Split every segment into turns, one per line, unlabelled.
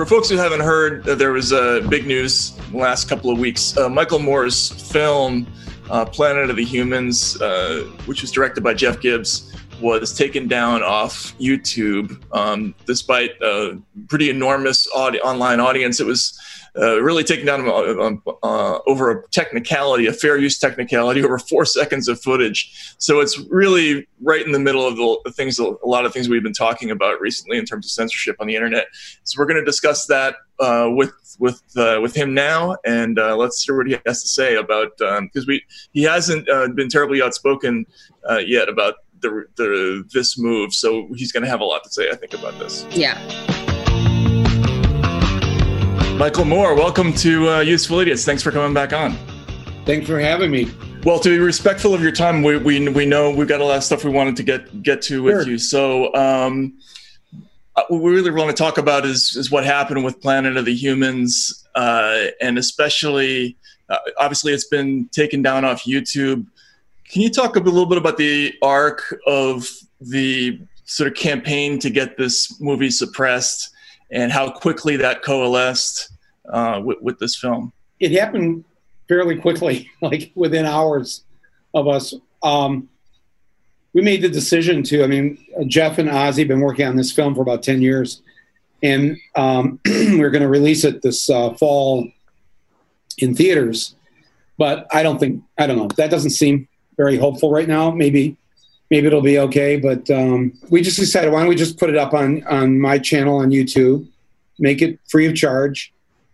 For folks who haven't heard, there was big news the last couple of weeks. Michael Moore's film, Planet of the Humans, which was directed by Jeff Gibbs, was taken down off YouTube. Despite a pretty enormous online audience, it was really taken down over a technicality, a fair use technicality, over 4 seconds of footage. So it's really right in the middle of the things, a lot of ththings we've been talking about recently in terms of censorship on the internet. So we're going to discuss that with him now, and let's hear what he has to say about, because he hasn't been terribly outspoken yet about this move. So he's going to have a lot to say, I think, about this.
Yeah.
Michael Moore, welcome to Useful Idiots. Thanks for coming back on.
Thanks for having me.
Well, to be respectful of your time, we know we've got a lot of stuff we wanted to get to with you. So what we really want to talk about is what happened with Planet of the Humans, and especially, obviously, it's been taken down off YouTube. Can you talk a little bit about the arc of the sort of campaign to get this movie suppressed, and how quickly that coalesced with this film?
It happened fairly quickly, like within hours of us. We made the decision Jeff and Ozzy have been working on this film for about 10 years. And we're going to release it this fall in theaters. But I don't know. That doesn't seem very hopeful right now. Maybe it'll be okay. But we just decided, why don't we just put it up on my channel on YouTube, make it free of charge.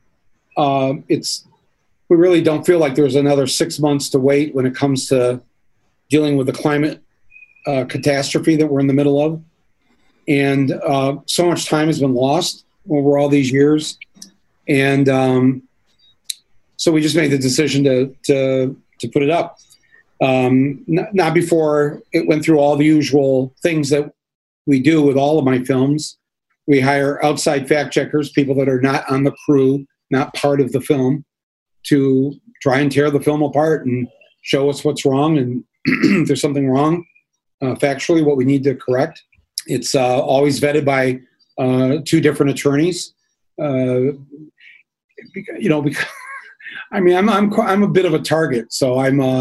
We really don't feel like there's another 6 months to wait when it comes to dealing with the climate catastrophe that we're in the middle of. And so much time has been lost over all these years. And so we just made the decision to put it up. Not before it went through all the usual things that we do with all of my films. We hire outside fact checkers, people that are not on the crew, not part of the film, to try and tear the film apart and show us what's wrong, and if there's something wrong factually, what we need to correct. It's always vetted by 2 different attorneys. Because I'm a bit of a target, so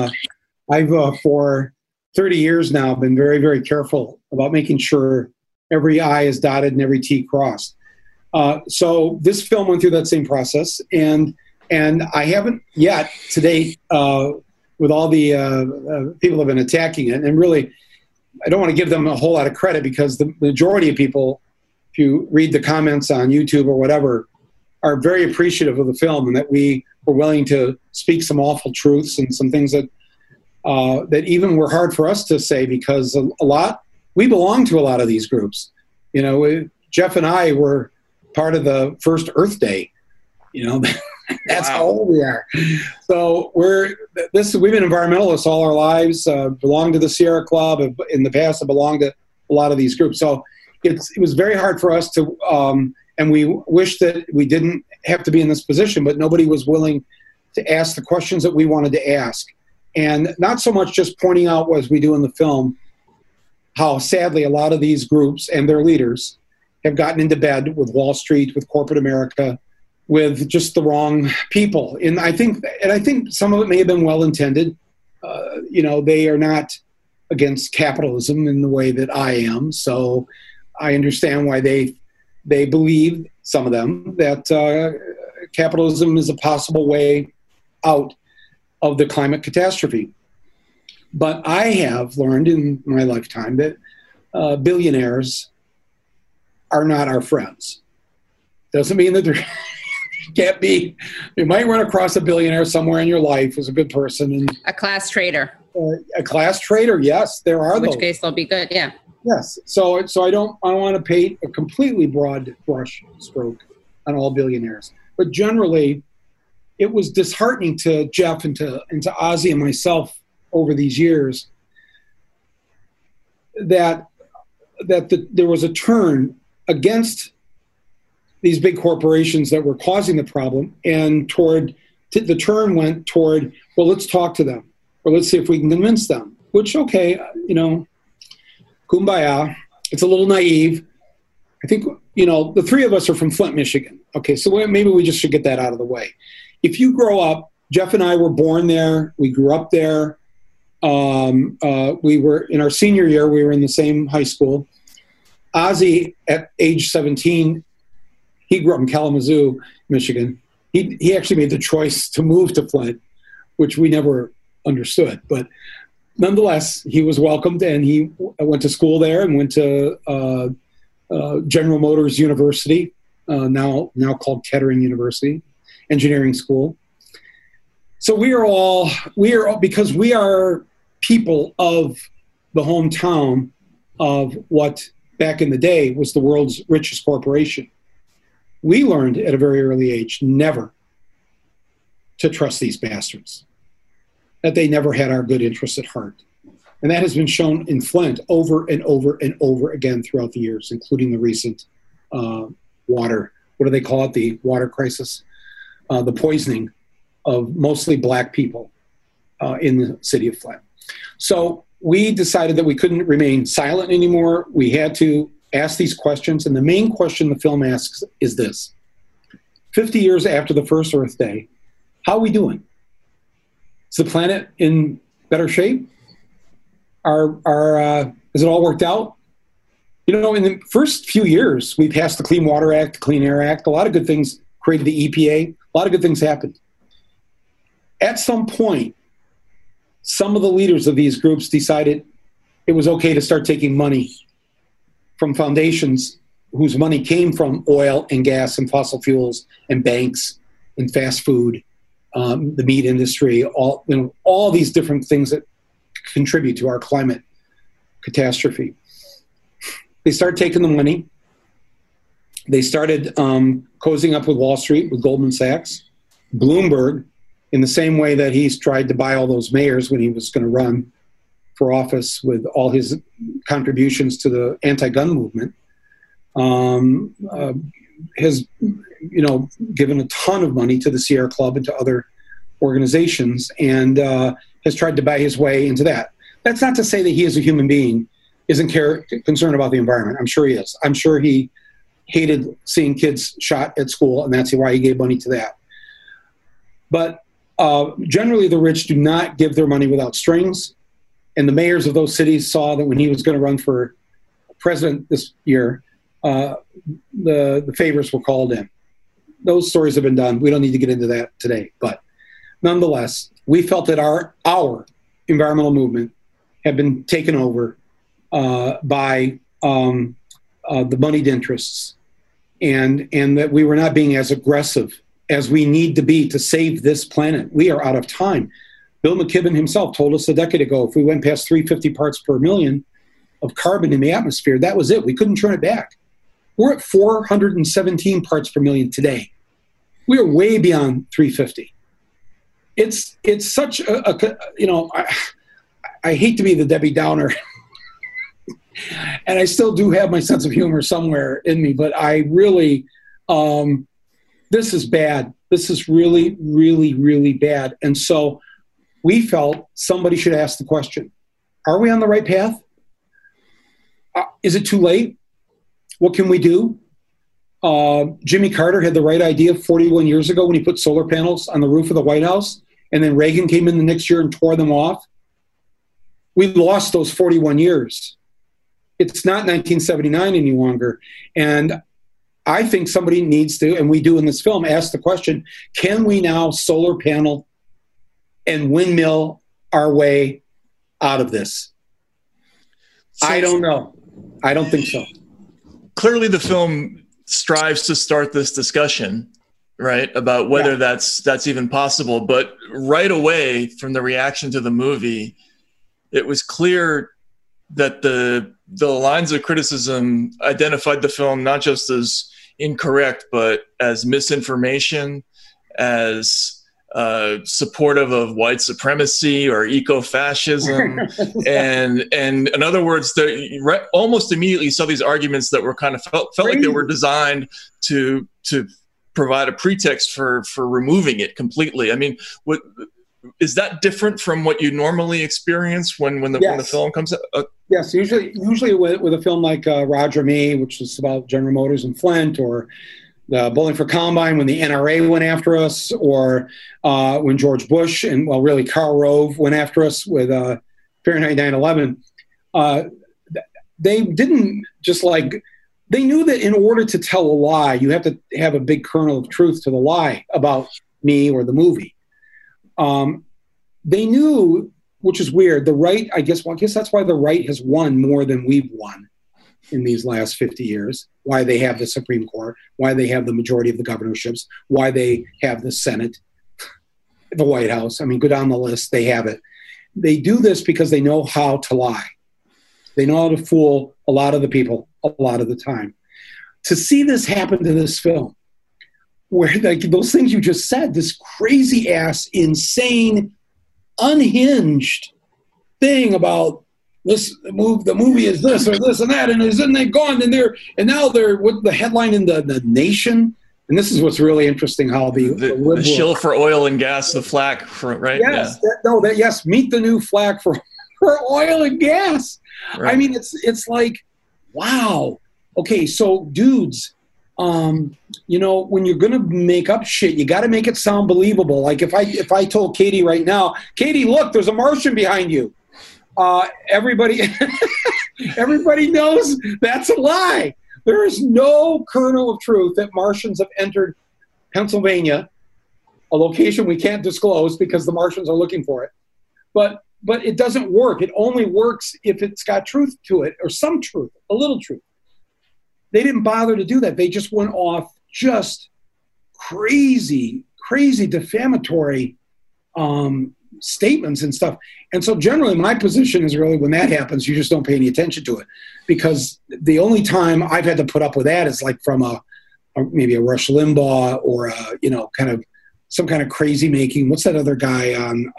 I've for 30 years now been very, very careful about making sure every I is dotted and every T crossed. So this film went through that same process, and I haven't yet to date, with all the people that have been attacking it, and really, I don't want to give them a whole lot of credit, because the majority of people, if you read the comments on YouTube or whatever, are very appreciative of the film, and that we were willing to speak some awful truths and some things that even were hard for us to say, because we belong to a lot of these groups. Jeff and I were part of the first Earth Day. That's how old we are. So we've been environmentalists all our lives, belonged to the Sierra Club. In the past, have belonged to a lot of these groups. So it was very hard for us to, and we wish that we didn't have to be in this position, but nobody was willing to ask the questions that we wanted to ask. And not so much just pointing out, as we do in the film, how sadly a lot of these groups and their leaders have gotten into bed with Wall Street, with corporate America, with just the wrong people. And I think some of it may have been well-intended. They are not against capitalism in the way that I am. So I understand why they believe, some of them, that capitalism is a possible way out of the climate catastrophe. But I have learned in my lifetime that billionaires are not our friends. Doesn't mean that they're can't be. You might run across a billionaire somewhere in your life who's a good person. And
a class traitor.
A class traitor, yes, there are those.
In which case they'll be good, yeah.
Yes. So I don't want to paint a completely broad brush stroke on all billionaires. But generally, it was disheartening to Jeff and to Ozzy and myself over these years that there was a turn against these big corporations that were causing the problem, and the turn went toward, well, let's talk to them, or let's see if we can convince them, which, okay, kumbaya. It's a little naive. I think, the 3 of us are from Flint, Michigan. Okay, so maybe we just should get that out of the way. If you grow up, Jeff and I were born there. We grew up there. We were in our senior year. We were in the same high school. Ozzy, at age 17, he grew up in Kalamazoo, Michigan. He actually made the choice to move to Flint, which we never understood. But nonetheless, he was welcomed, and he went to school there and went to General Motors University, now called Kettering University, engineering school. So we are all because we are people of the hometown of what back in the day was the world's richest corporation. We learned at a very early age never to trust these bastards, that they never had our good interests at heart. And that has been shown in Flint over and over and over again throughout the years, including the recent water, what do they call it, the water crisis, the poisoning of mostly black people in the city of Flint. So we decided that we couldn't remain silent anymore. We had to ask these questions. And the main question the film asks is this: 50 years after the first Earth Day, how are we doing? Is the planet in better shape? Is it all worked out? You know, in the first few years, we passed the Clean Water Act, the Clean Air Act. A lot of good things, created the EPA. A lot of good things happened. At some point, some of the leaders of these groups decided it was okay to start taking money from foundations whose money came from oil and gas and fossil fuels and banks and fast food, the meat industry, all these different things that contribute to our climate catastrophe. They started taking the money. They started cozying up with Wall Street, with Goldman Sachs. Bloomberg, in the same way that he's tried to buy all those mayors when he was going to run for office with all his contributions to the anti-gun movement, has given a ton of money to the Sierra Club and to other organizations, and has tried to buy his way into that. That's not to say that he as a human being isn't concerned about the environment. I'm sure he is. I'm sure he hated seeing kids shot at school, and that's why he gave money to that. But generally, the rich do not give their money without strings. And the mayors of those cities saw that when he was going to run for president this year, the favors were called in. Those stories have been done. We don't need to get into that today. But nonetheless, we felt that our environmental movement had been taken over by the moneyed interests, and that we were not being as aggressive as we need to be to save this planet. We are out of time. Bill McKibben himself told us a decade ago, if we went past 350 parts per million of carbon in the atmosphere, that was it. We couldn't turn it back. We're at 417 parts per million today. We are way beyond 350. It's such I hate to be the Debbie Downer, and I still do have my sense of humor somewhere in me, but I really, this is bad. This is really, really, really bad. And so we felt somebody should ask the question, are we on the right path? Is it too late? What can we do? Jimmy Carter had the right idea 41 years ago when he put solar panels on the roof of the White House, and then Reagan came in the next year and tore them off. We lost those 41 years. It's not 1979 any longer. And I think somebody needs to, and we do in this film, ask the question, can we now solar panel and windmill our way out of this? I don't know. I don't think so.
Clearly the film strives to start this discussion, right, about whether that's even possible. But right away from the reaction to the movie, it was clear that the lines of criticism identified the film not just as incorrect, but as misinformation, as supportive of white supremacy or eco-fascism. and in other words, almost immediately saw these arguments that were kind of felt like they were designed to provide a pretext for removing it completely. I mean, what is that different from what you normally experience when the film comes out?
Yes, usually with a film like Roger Me, which is about General Motors in Flint, or the Bowling for Columbine, when the NRA went after us, or when George Bush and, well, really Karl Rove went after us with Fahrenheit 9/11. They didn't just like, they knew that in order to tell a lie, you have to have a big kernel of truth to the lie about me or the movie. They knew, which is weird, the right, I guess that's why the right has won more than we've won in these last 50 years, why they have the Supreme Court, why they have the majority of the governorships, why they have the Senate, the White House. I mean, go down the list, they have it. They do this because they know how to lie. They know how to fool a lot of the people a lot of the time. To see this happen to this film, where like those things you just said, this crazy ass, insane, unhinged thing about this the movie is this or this and that, and isn't they gone and now they're with the headline in the Nation, and this is what's really interesting, how the
shill for oil and gas, the flack for, right?
Yes, yeah. Yes, meet the new flack for oil and gas. Right. I mean, it's like, wow. Okay, so dudes, when you're gonna make up shit, you got to make it sound believable. Like if I told Katie right now, Katie, look, there's a Martian behind you. Everybody knows that's a lie. There is no kernel of truth that Martians have entered Pennsylvania, a location we can't disclose because the Martians are looking for it. But it doesn't work. It only works if it's got truth to it, or some truth, a little truth. They didn't bother to do that. They just went off just crazy defamatory statements and stuff. And so generally my position is really, when that happens, you just don't pay any attention to it, because the only time I've had to put up with that is like from maybe a Rush Limbaugh or kind of some kind of crazy making. What's that other guy on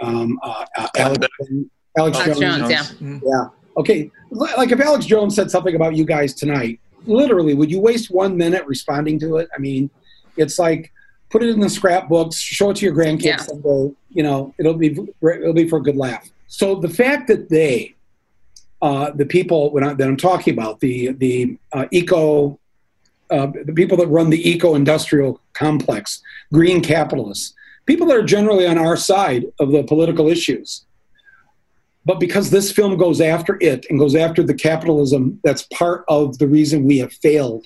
Alex Jones? Yeah. Yeah. Okay. Like if Alex Jones said something about you guys tonight, literally, would you waste 1 minute responding to it? I mean, it's like, put it in the scrapbooks, show it to your grandkids, and go, it'll be for a good laugh. So the fact that the people that I'm talking about, the people that run the eco-industrial complex, green capitalists, people that are generally on our side of the political issues, but because this film goes after it and goes after the capitalism that's part of the reason we have failed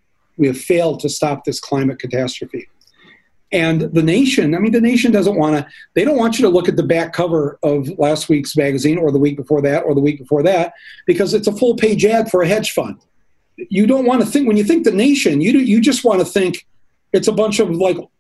to stop this climate catastrophe. And the Nation doesn't they don't want you to look at the back cover of last week's magazine or the week before that or the week before that, because it's a full page ad for a hedge fund. You don't want to think, when you think the Nation, you just want to think it's a bunch of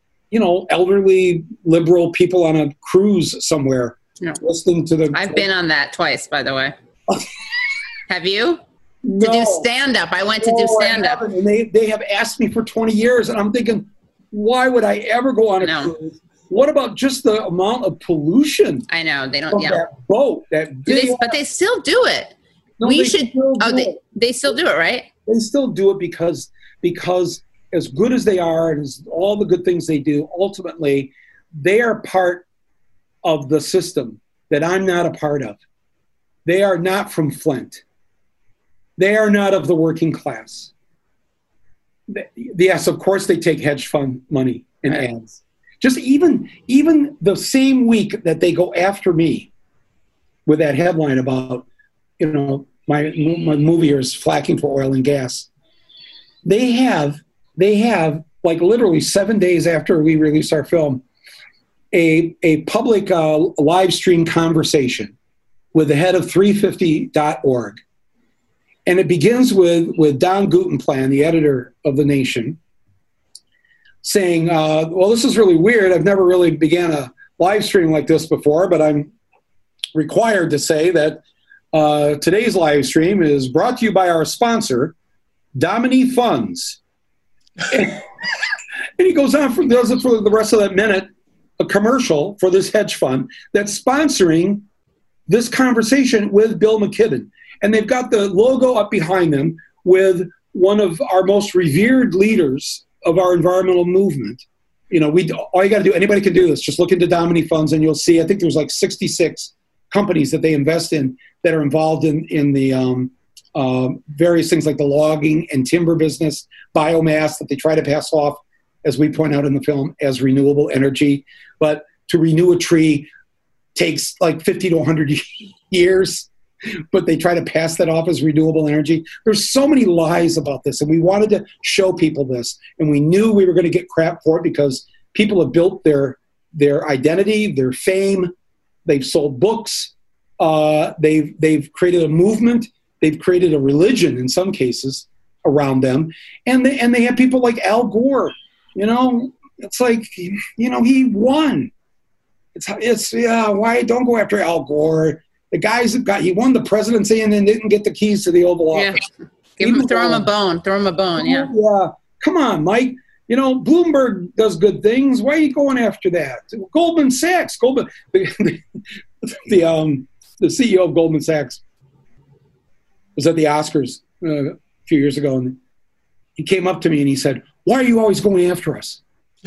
elderly liberal people on a cruise somewhere. Yeah. Listening to
I've been on that twice, by the way. Have you?
No.
To do stand-up. I went to do stand-up.
And they have asked me for 20 years, and I'm thinking, why would I ever go on a cruise? What about just the amount of pollution?
I know. They don't,
that boat.
But they still do it.
No,
they still do it, right?
They still do it because as good as they are and as all the good things they do, ultimately, they are part of the system that I'm not a part of. They are not from Flint. They are not of the working class. Yes, of course they take hedge fund money and ads. Just even the same week that they go after me with that headline about, my movie is flacking for oil and gas. They have like literally 7 days after we release our film, a public live stream conversation with the head of 350.org. And it begins with Don Guttenplan, the editor of The Nation, saying, well, this is really weird. I've never really began a live stream like this before, but I'm required to say that today's live stream is brought to you by our sponsor, Domini Funds. And he goes on, does it for the rest of that minute, a commercial for this hedge fund that's sponsoring this conversation with Bill McKibben. And they've got the logo up behind them with one of our most revered leaders of our environmental movement. All you got to do, anybody can do this. Just look into Domini Funds and you'll see, I think there's like 66 companies that they invest in that are involved in the various things like the logging and timber business, biomass that they try to pass off as we point out in the film, as renewable energy. But to renew a tree takes like 50 to 100 years, but they try to pass that off as renewable energy. There's so many lies about this, and we wanted to show people this, and we knew we were going to get crap for it because people have built their identity, their fame. They've sold books. They've created a movement. They've created a religion in some cases around them, and they have people like Al Gore. You know, it's like, you know, he won. It's why don't go after Al Gore? The he won the presidency and then didn't get the keys to the Oval Office.
Yeah. Throw him a bone. Throw him a bone. Yeah.
Yeah. Come on, Mike. You know, Bloomberg does good things. Why are you going after that? Goldman Sachs. The CEO of Goldman Sachs was at the Oscars a few years ago, and he came up to me and he said, "Why are you always going after us?"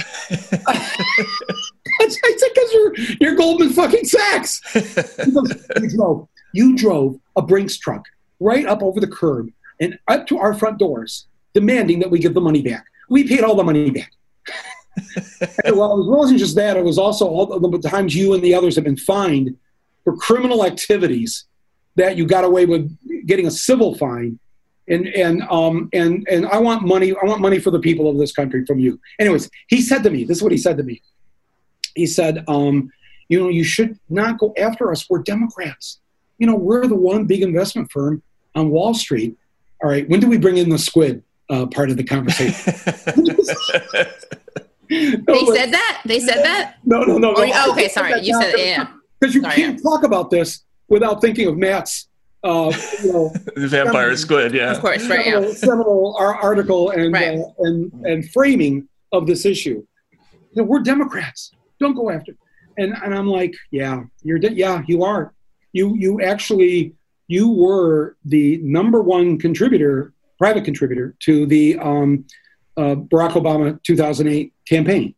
I said, "Because you're Goldman fucking Sachs." He goes, you drove a Brinks truck right up over the curb and up to our front doors, demanding that we give the money back. We paid all the money back. Well, it wasn't just that. It was also all the times you and the others have been fined for criminal activities that you got away with getting a civil fine. And I want money. I want money for the people of this country from you. Anyways, he said to me, this is what he said to me. He said, you know, you should not go after us. We're Democrats. You know, we're the one big investment firm on Wall Street. All right, when do we bring in the squid part of the conversation?
Said that? They said that?
No.
Oh, okay, sorry. You said it, yeah.
Because you can't talk about this without thinking of Matt's, you know,
the vampire squid, yeah.
Of course, right, yeah.
Seminal article and,
right.
And framing of this issue. You know, we're Democrats. Don't go after. And I'm like, yeah, you are. You were the number one private contributor to the Barack Obama 2008 campaign.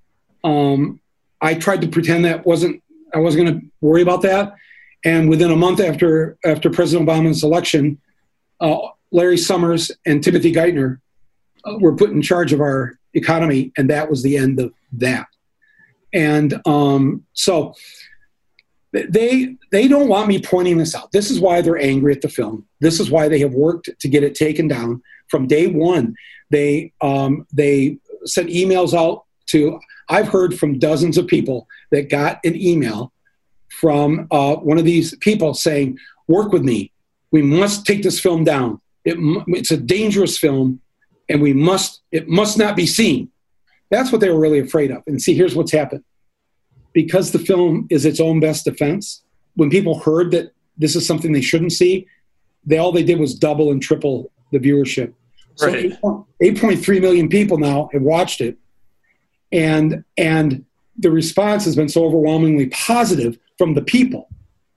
I tried to pretend I wasn't going to worry about that. And within a month after President Obama's election, Larry Summers and Timothy Geithner were put in charge of our economy, and that was the end of that. And so they don't want me pointing this out. This is why they're angry at the film. This is why they have worked to get it taken down from day one. They sent emails out to. I've heard from dozens of people that got an email from one of these people saying, "Work with me. We must take this film down. It's a dangerous film, and it must not be seen." That's what they were really afraid of. And see, here's what's happened. Because the film is its own best defense, when people heard that this is something they shouldn't see, all they did was double and triple the viewership. Right. So 8.3 million people now have watched it. And the response has been so overwhelmingly positive from the people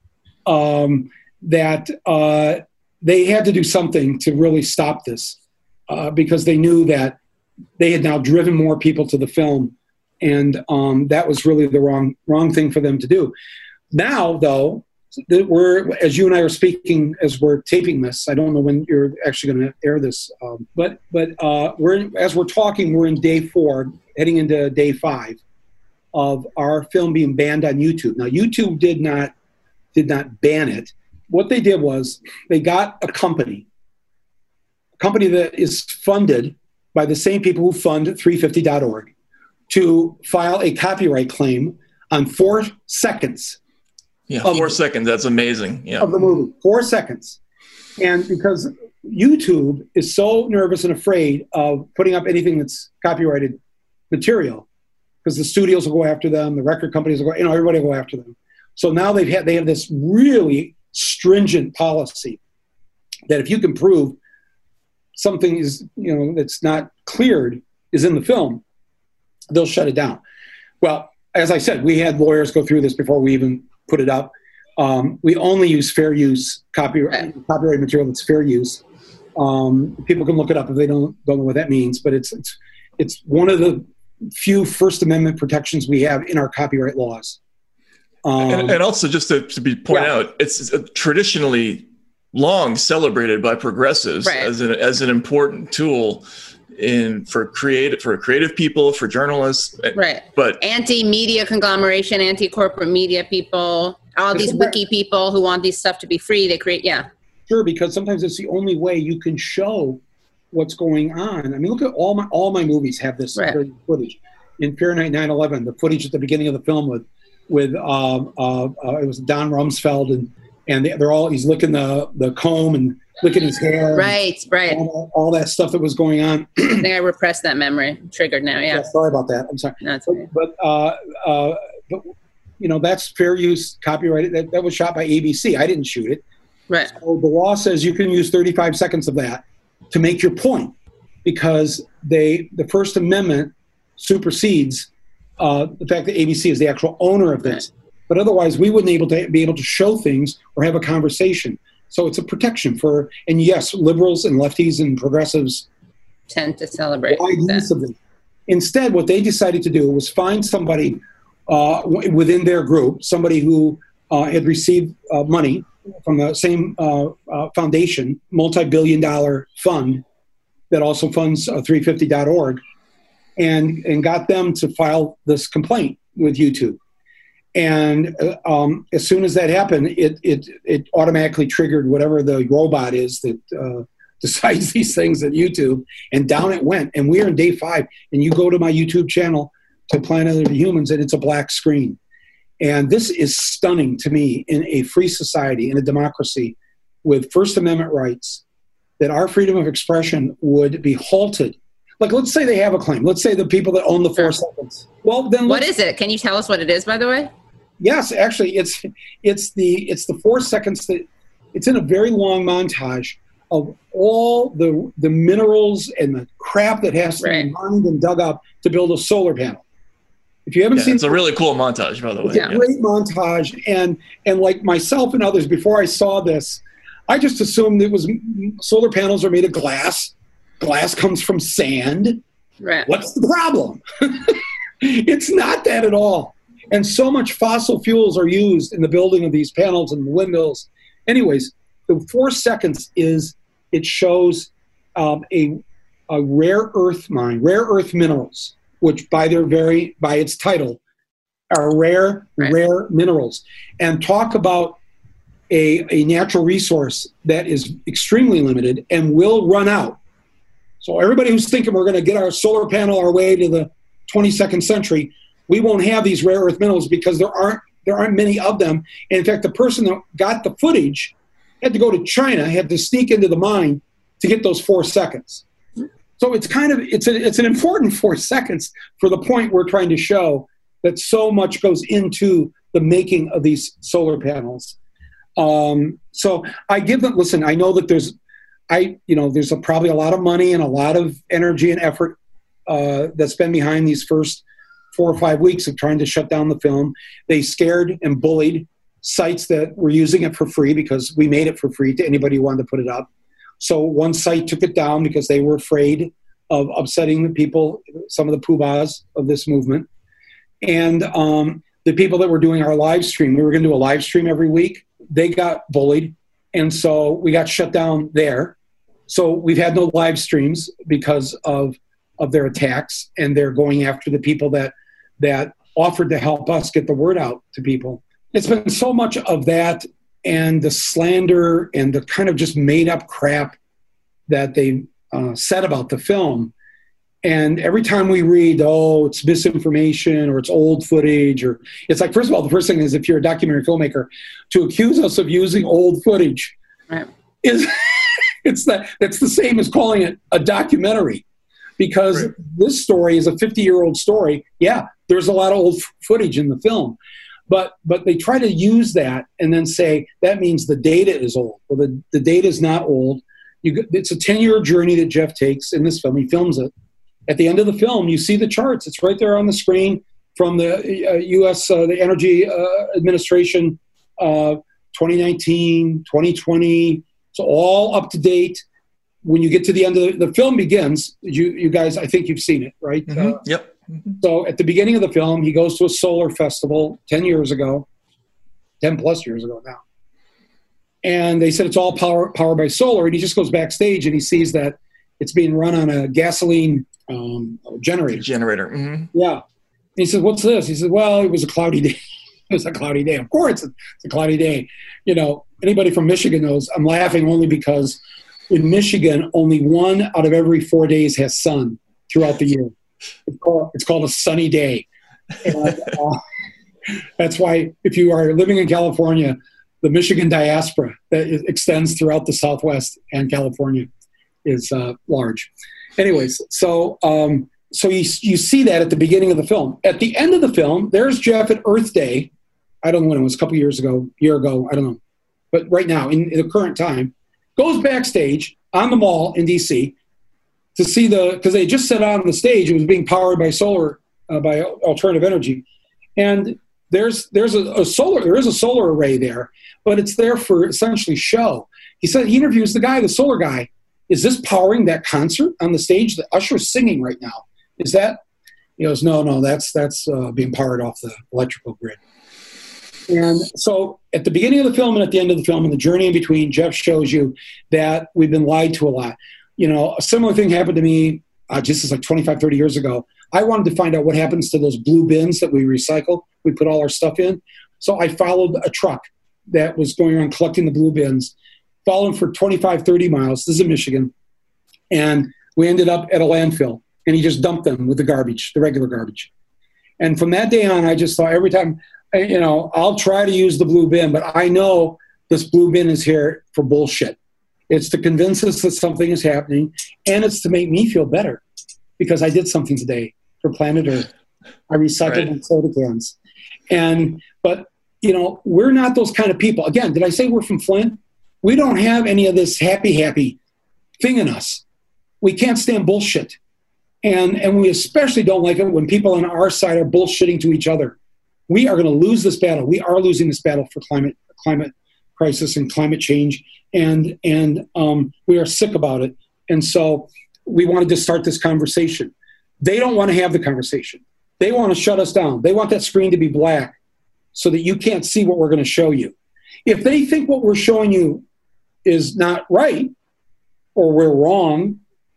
that they had to do something to really stop this because they knew that they had now driven more people to the film, and that was really the wrong thing for them to do. Now, though, as you and I are speaking, as we're taping this, I don't know when you're actually going to air this, but as we're talking, we're in day 4, heading into day 5 of our film being banned on YouTube. Now, YouTube did not ban it. What they did was they got a company that is funded by the same people who fund 350.org to file a copyright claim on 4 seconds.
Yeah, 4 seconds. That's amazing. Yeah.
Of the movie. 4 seconds. And because YouTube is so nervous and afraid of putting up anything that's copyrighted material, because the studios will go after them, the record companies will go, everybody will go after them. So now they have this really stringent policy that if you can prove something is, that's not cleared is in the film, they'll shut it down. Well, as I said, we had lawyers go through this before we even put it up. We only use fair use copyright material that's fair use. People can look it up if they don't know what that means, but it's one of the few First Amendment protections we have in our copyright laws.
And also, just to point out, it's traditionally long celebrated by progressives as an important tool for creative people, for journalists.
Right.
But
anti-media conglomeration, anti-corporate media people, all these wiki people who want these stuff to be free, they create,
Sure, because sometimes it's the only way you can show what's going on. I mean, look at all my movies have this footage. In Fahrenheit 9/11, the footage at the beginning of the film with it was Don Rumsfeld and he's licking the comb and licking his hair.
Right.
All that stuff that was going on.
I think I repressed that memory. Triggered now. Yeah.
Sorry about that. I'm sorry.
No, it's okay.
But that's fair use, copyrighted. That was shot by ABC. I didn't shoot it.
Right.
So the law says you can use 35 seconds of that to make your point, because the First Amendment supersedes the fact that ABC is the actual owner of this. Right. But otherwise, we wouldn't be able to show things or have a conversation. So it's a protection and yes, liberals and lefties and progressives
tend to celebrate
that. Instead, what they decided to do was find somebody within their group, somebody who had received money from the same foundation, multi-billion-dollar fund that also funds 350.org, and got them to file this complaint with YouTube. And as soon as that happened, it automatically triggered whatever the robot is that decides these things at YouTube, and down it went. And we're in day 5, and you go to my YouTube channel, to Planet of the Humans, and it's a black screen. And this is stunning to me in a free society, in a democracy with First Amendment rights, that our freedom of expression would be halted. Like, let's say they have a claim. Let's say the people that own the 4 seconds. Well, then
what is it? Can you tell us what it is, by the way?
Yes, actually, it's the 4 seconds that it's in a very long montage of all the minerals and the crap that has to be mined and dug up to build a solar panel. If you haven't seen,
it's a really cool montage, by the way.
It's a great montage, and like myself and others, before I saw this, I just assumed it was solar panels are made of glass. Glass comes from sand.
Right.
What's the problem? It's not that at all. And so much fossil fuels are used in the building of these panels and windmills. Anyways, the 4 seconds it shows a rare earth mine, rare earth minerals, which by its title are rare minerals, and talk about a natural resource that is extremely limited and will run out. So everybody who's thinking we're going to get our solar panel our way to the 22nd century, we won't have these rare earth minerals because there aren't many of them. And in fact, the person that got the footage had to go to China, had to sneak into the mine to get those 4 seconds. So it's an important 4 seconds for the point we're trying to show, that so much goes into the making of these solar panels. So I give them, listen, I know that there's probably a lot of money and a lot of energy and effort that's been behind these first 4 or 5 weeks of trying to shut down the film. They scared and bullied sites that were using it for free, because we made it for free to anybody who wanted to put it up. So one site took it down because they were afraid of upsetting the people, some of the poobahs of this movement. And the people that were doing our live stream, we were going to do a live stream every week, they got bullied. And so we got shut down there. So we've had no live streams because of their attacks, and they're going after the people that offered to help us get the word out to people. It's been so much of that, and the slander and the kind of just made up crap that they said about the film. And every time we read, it's misinformation or it's old footage, or it's like, first of all, the first thing is, if you're a documentary filmmaker, to accuse us of using old footage that's the same as calling it a documentary, because this story is a 50-year-old story. Yeah, there's a lot of old footage in the film. But they try to use that and then say that means the data is old. Well, the data is not old. It's a 10-year journey that Jeff takes in this film. He films it. At the end of the film, you see the charts. It's right there on the screen from the U.S. The Energy Administration, 2019, 2020. It's all up to date. When you get to the end of the film begins, you guys, I think you've seen it, right?
Mm-hmm. Yep.
So at the beginning of the film, he goes to a solar festival 10 plus years ago now. And they said it's all powered by solar. And he just goes backstage and he sees that It's being run on a gasoline generator. Yeah. And he said, "What's this?" He said, "Well, it was a cloudy day." It was a cloudy day. Of course, it's a cloudy day. You know, anybody from Michigan knows I'm laughing only because in Michigan, only 1 out of every 4 days has sun throughout the year. It's called a sunny day. And, that's why if you are living in California, the Michigan diaspora that extends throughout the Southwest and California is large. Anyways, so you see that at the beginning of the film. At the end of the film, there's Jeff at Earth Day. I don't know when it was, a couple years ago, year ago, I don't know. But right now, in the current time, goes backstage on the mall in D.C. to see because they just set on the stage, it was being powered by solar, by alternative energy. And there is a solar array there, but it's there for essentially show. He said, he interviews the solar guy. Is this powering that concert on the stage? The Usher is singing right now. Is that? He goes, no, that's being powered off the electrical grid. And so at the beginning of the film and at the end of the film and the journey in between, Jeff shows you that we've been lied to a lot. You know, a similar thing happened to me just as like 25, 30 years ago. I wanted to find out what happens to those blue bins that we recycle. We put all our stuff in. So I followed a truck that was going around collecting the blue bins, followed for 25, 30 miles. This is in Michigan. And we ended up at a landfill. And he just dumped them with the garbage, the regular garbage. And from that day on, I just thought every time, you know, I'll try to use the blue bin, but I know this blue bin is here for bullshit. It's to convince us that something is happening, and it's to make me feel better because I did something today for planet Earth. I recycled my soda cans. But, you know, we're not those kind of people. Again, did I say we're from Flint? We don't have any of this happy thing in us. We can't stand bullshit. And we especially don't like it when people on our side are bullshitting to each other. We are going to lose this battle. We are losing this battle for climate crisis and climate change, and we are sick about it. And so we wanted to start this conversation. They don't want to have the conversation. They want to shut us down. They want that screen to be black so that you can't see what we're going to show you. If they think what we're showing you is not right, or we're wrong,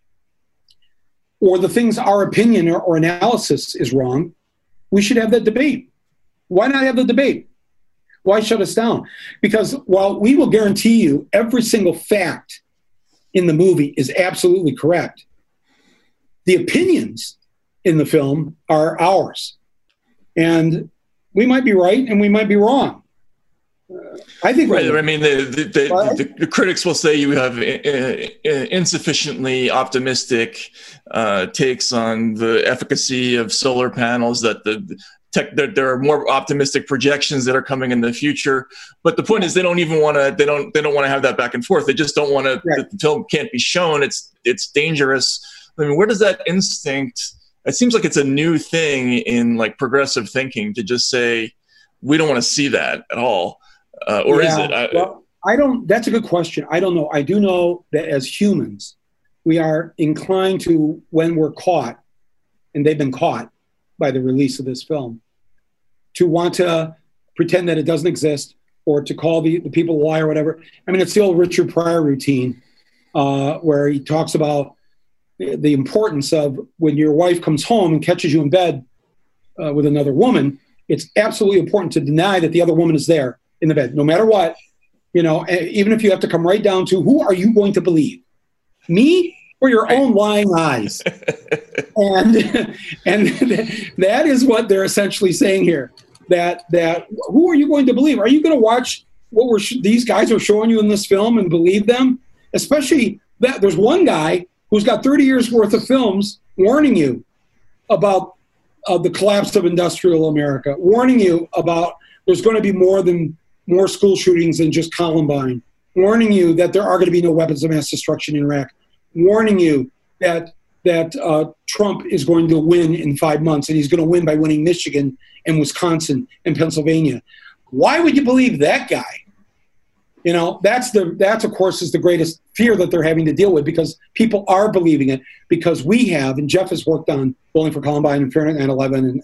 or the things our opinion or analysis is wrong, we should have that debate. Why not have the debate? Why shut us down? Because while we will guarantee you every single fact in the movie is absolutely correct, the opinions in the film are ours. And we might be right and we might be wrong. I think
right. I mean, the critics will say you have insufficiently optimistic takes on the efficacy of solar panels, that there are more optimistic projections that are coming in the future. But the point is, they don't even want to. They don't want to have that back and forth. They just don't want to. Right. The film can't be shown. It's dangerous. I mean, where does that instinct? It seems like it's a new thing in like progressive thinking to just say we don't want to see that at all. Or is it?
Well, I don't. That's a good question. I don't know. I do know that as humans, we are inclined to, when we're caught, and they've been caught by the release of this film, to want to pretend that it doesn't exist or to call the people a lie or whatever. I mean, it's the old Richard Pryor routine where he talks about the importance of when your wife comes home and catches you in bed with another woman, it's absolutely important to deny that the other woman is there in the bed, no matter what, you know, even if you have to come right down to who are you going to believe, me or your own lying eyes? and that is what they're essentially saying here, that who are you going to believe? Are you going to watch what these guys are showing you in this film and believe them? Especially that there's one guy who's got 30 years worth of films warning you about the collapse of industrial America, warning you about there's going to be more school shootings than just Columbine, warning you that there are going to be no weapons of mass destruction in Iraq, warning you that Trump is going to win in 5 months, and he's going to win by winning Michigan and Wisconsin and Pennsylvania. Why would you believe that guy? You know, that's of course is the greatest fear that they're having to deal with, because people are believing it, because we have, and Jeff has worked on Bowling for Columbine and Fahrenheit 9/11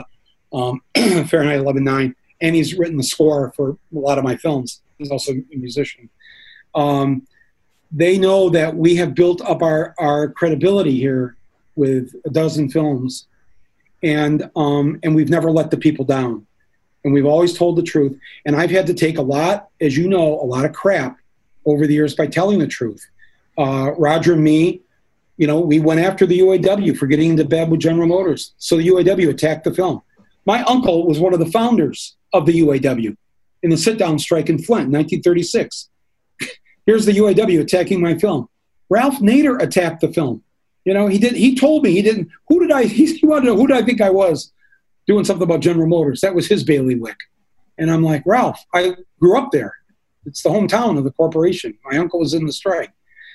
and Fahrenheit 11/9, and he's written the score for a lot of my films. He's also a musician. they know that we have built up our credibility here with a dozen films, and we've never let the people down. And we've always told the truth. And I've had to take a lot, as you know, a lot of crap over the years by telling the truth. Roger and me, we went after the UAW for getting into bed with General Motors. So the UAW attacked the film. My uncle was one of the founders of the UAW in the sit-down strike in Flint, 1936. Here's the UAW attacking my film. Ralph Nader attacked the film. He told me he didn't. He wanted to know who did I think I was doing something about General Motors. That was his bailiwick. And I'm like, Ralph, I grew up there. It's the hometown of the corporation. My uncle was in the strike.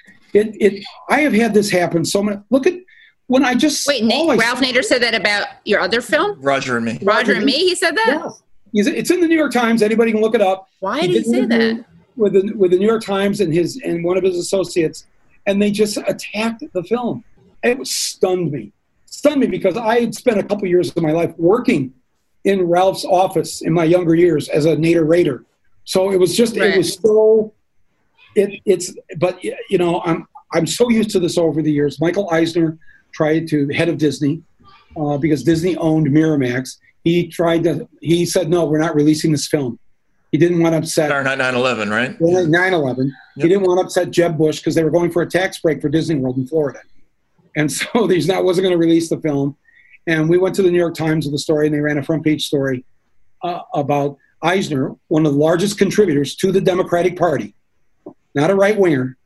I have had this happen so many. Look at when I just
wait. Ralph Nader said that about your other film,
Roger and Me.
Roger and Me. He said that.
Yes. It's in the New York Times. Anybody can look it up.
Why did he say that?
With the New York Times and one of his associates, and they just attacked the film. It stunned me because I had spent a couple years of my life working in Ralph's office in my younger years as a Nader Raider. So it was just, It was so, but I'm so used to this over the years. Michael Eisner head of Disney, because Disney owned Miramax. He said, no, we're not releasing this film. He didn't want to upset.
9/11, right?
9/11. Yep. He didn't want to upset Jeb Bush because they were going for a tax break for Disney World in Florida. And so wasn't going to release the film. And we went to the New York Times with the story, and they ran a front page story about Eisner, one of the largest contributors to the Democratic Party, not a right winger,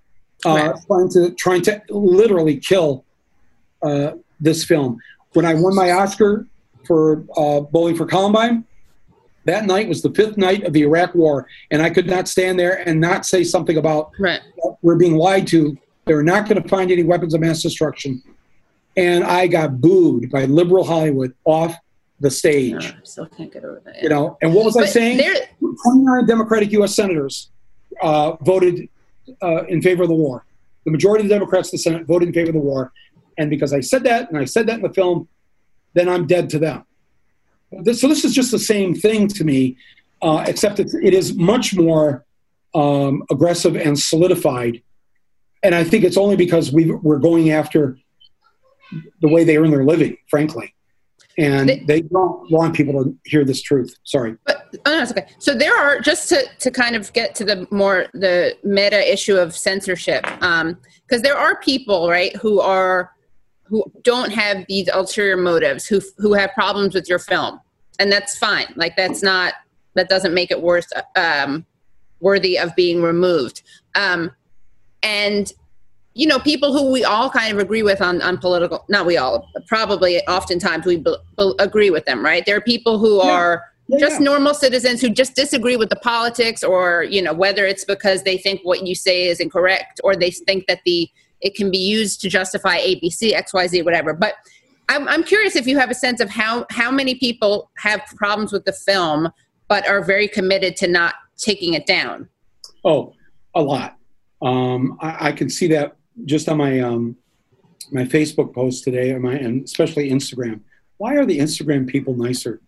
trying to literally kill this film. When I won my Oscar for Bowling for Columbine, that night was the 5th night of the Iraq War, and I could not stand there and not say something about we're being lied to. They're not going to find any weapons of mass destruction. And I got booed by liberal Hollywood off the stage.
I still can't get over that.
And what was I saying? 29 Democratic U.S. senators voted in favor of the war. The majority of the Democrats in the Senate voted in favor of the war. And because I said that, and I said that in the film, then I'm dead to them. So this is just the same thing to me, except it is much more aggressive and solidified. And I think it's only because we're going after the way they earn their living, frankly. And they don't want people to hear this truth. Sorry.
But, no, it's okay. So there are, just to kind of get to the meta issue of censorship, because there are people, right, who don't have these ulterior motives, who have problems with your film. And that's fine. Like, that doesn't make it worse, worthy of being removed. And, people who we all kind of agree with on political, not we all, probably oftentimes we agree with them, right? There are people who are just normal citizens who just disagree with the politics, or, whether it's because they think what you say is incorrect, or they think that it can be used to justify ABC, XYZ, whatever. But I'm curious if you have a sense of how many people have problems with the film, but are very committed to not taking it down.
Oh, a lot. I can see that just on my my Facebook post today, and especially Instagram. Why are the Instagram people nicer?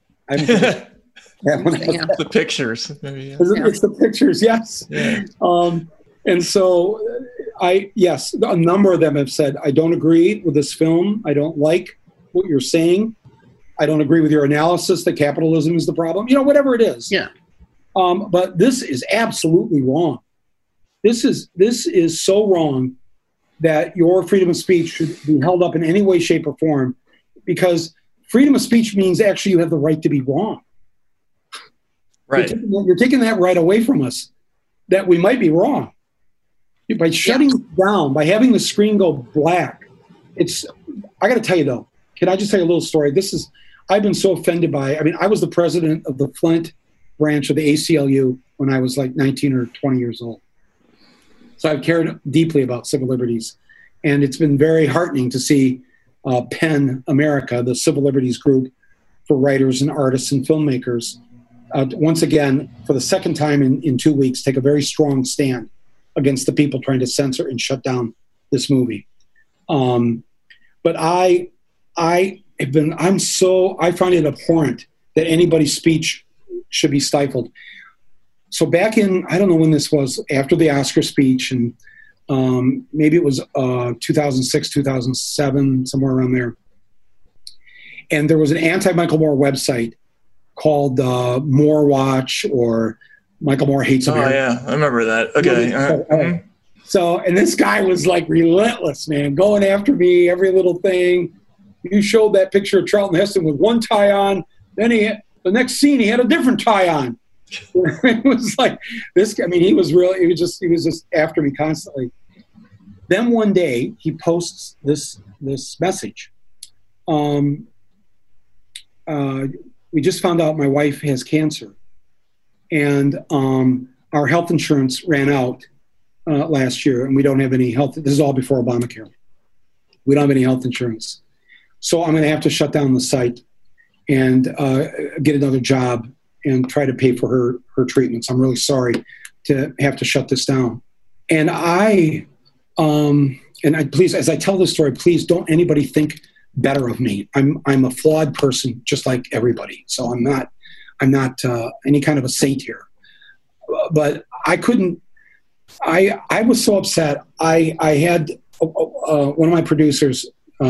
The pictures. Maybe, yeah.
It's the pictures, yes. Yeah. And so, a number of them have said, I don't agree with this film. I don't like what you're saying. I don't agree with your analysis that capitalism is the problem. Whatever it is.
Yeah.
But this is absolutely wrong. This is so wrong that your freedom of speech should be held up in any way, shape, or form, because freedom of speech means actually you have the right to be wrong.
Right.
You're taking that right away from us, that we might be wrong. By shutting it down, by having the screen go black, I got to tell you though, can I just tell you a little story? I've been so offended by, I was the president of the Flint branch of the ACLU when I was like 19 or 20 years old. So I've cared deeply about civil liberties. And it's been very heartening to see PEN America, the civil liberties group for writers and artists and filmmakers, once again, for the second time in 2 weeks, take a very strong stand against the people trying to censor and shut down this movie. But I find it abhorrent that anybody's speech should be stifled. So back in, I don't know when this was, after the Oscar speech, and Maybe it was 2006, 2007, somewhere around there. And there was an anti-Michael Moore website called Moore Watch or Michael Moore Hates America.
Oh, yeah. I remember that. Okay.
So, and this guy was like relentless, man, going after me, every little thing. You showed that picture of Charlton Heston with one tie on. Then the next scene, he had a different tie on. It was like this. I mean, he was just after me constantly. Then one day he posts this message. We just found out my wife has cancer, and our health insurance ran out last year, and we don't have any health. This is all before Obamacare. We don't have any health insurance, so I'm going to have to shut down the site and get another job and try to pay for her treatments. I'm really sorry to have to shut this down. And I please, as I tell this story, please don't anybody think better of me. I'm a flawed person, just like everybody. So I'm not any kind of a saint here. But I couldn't. I was so upset. I had one of my producers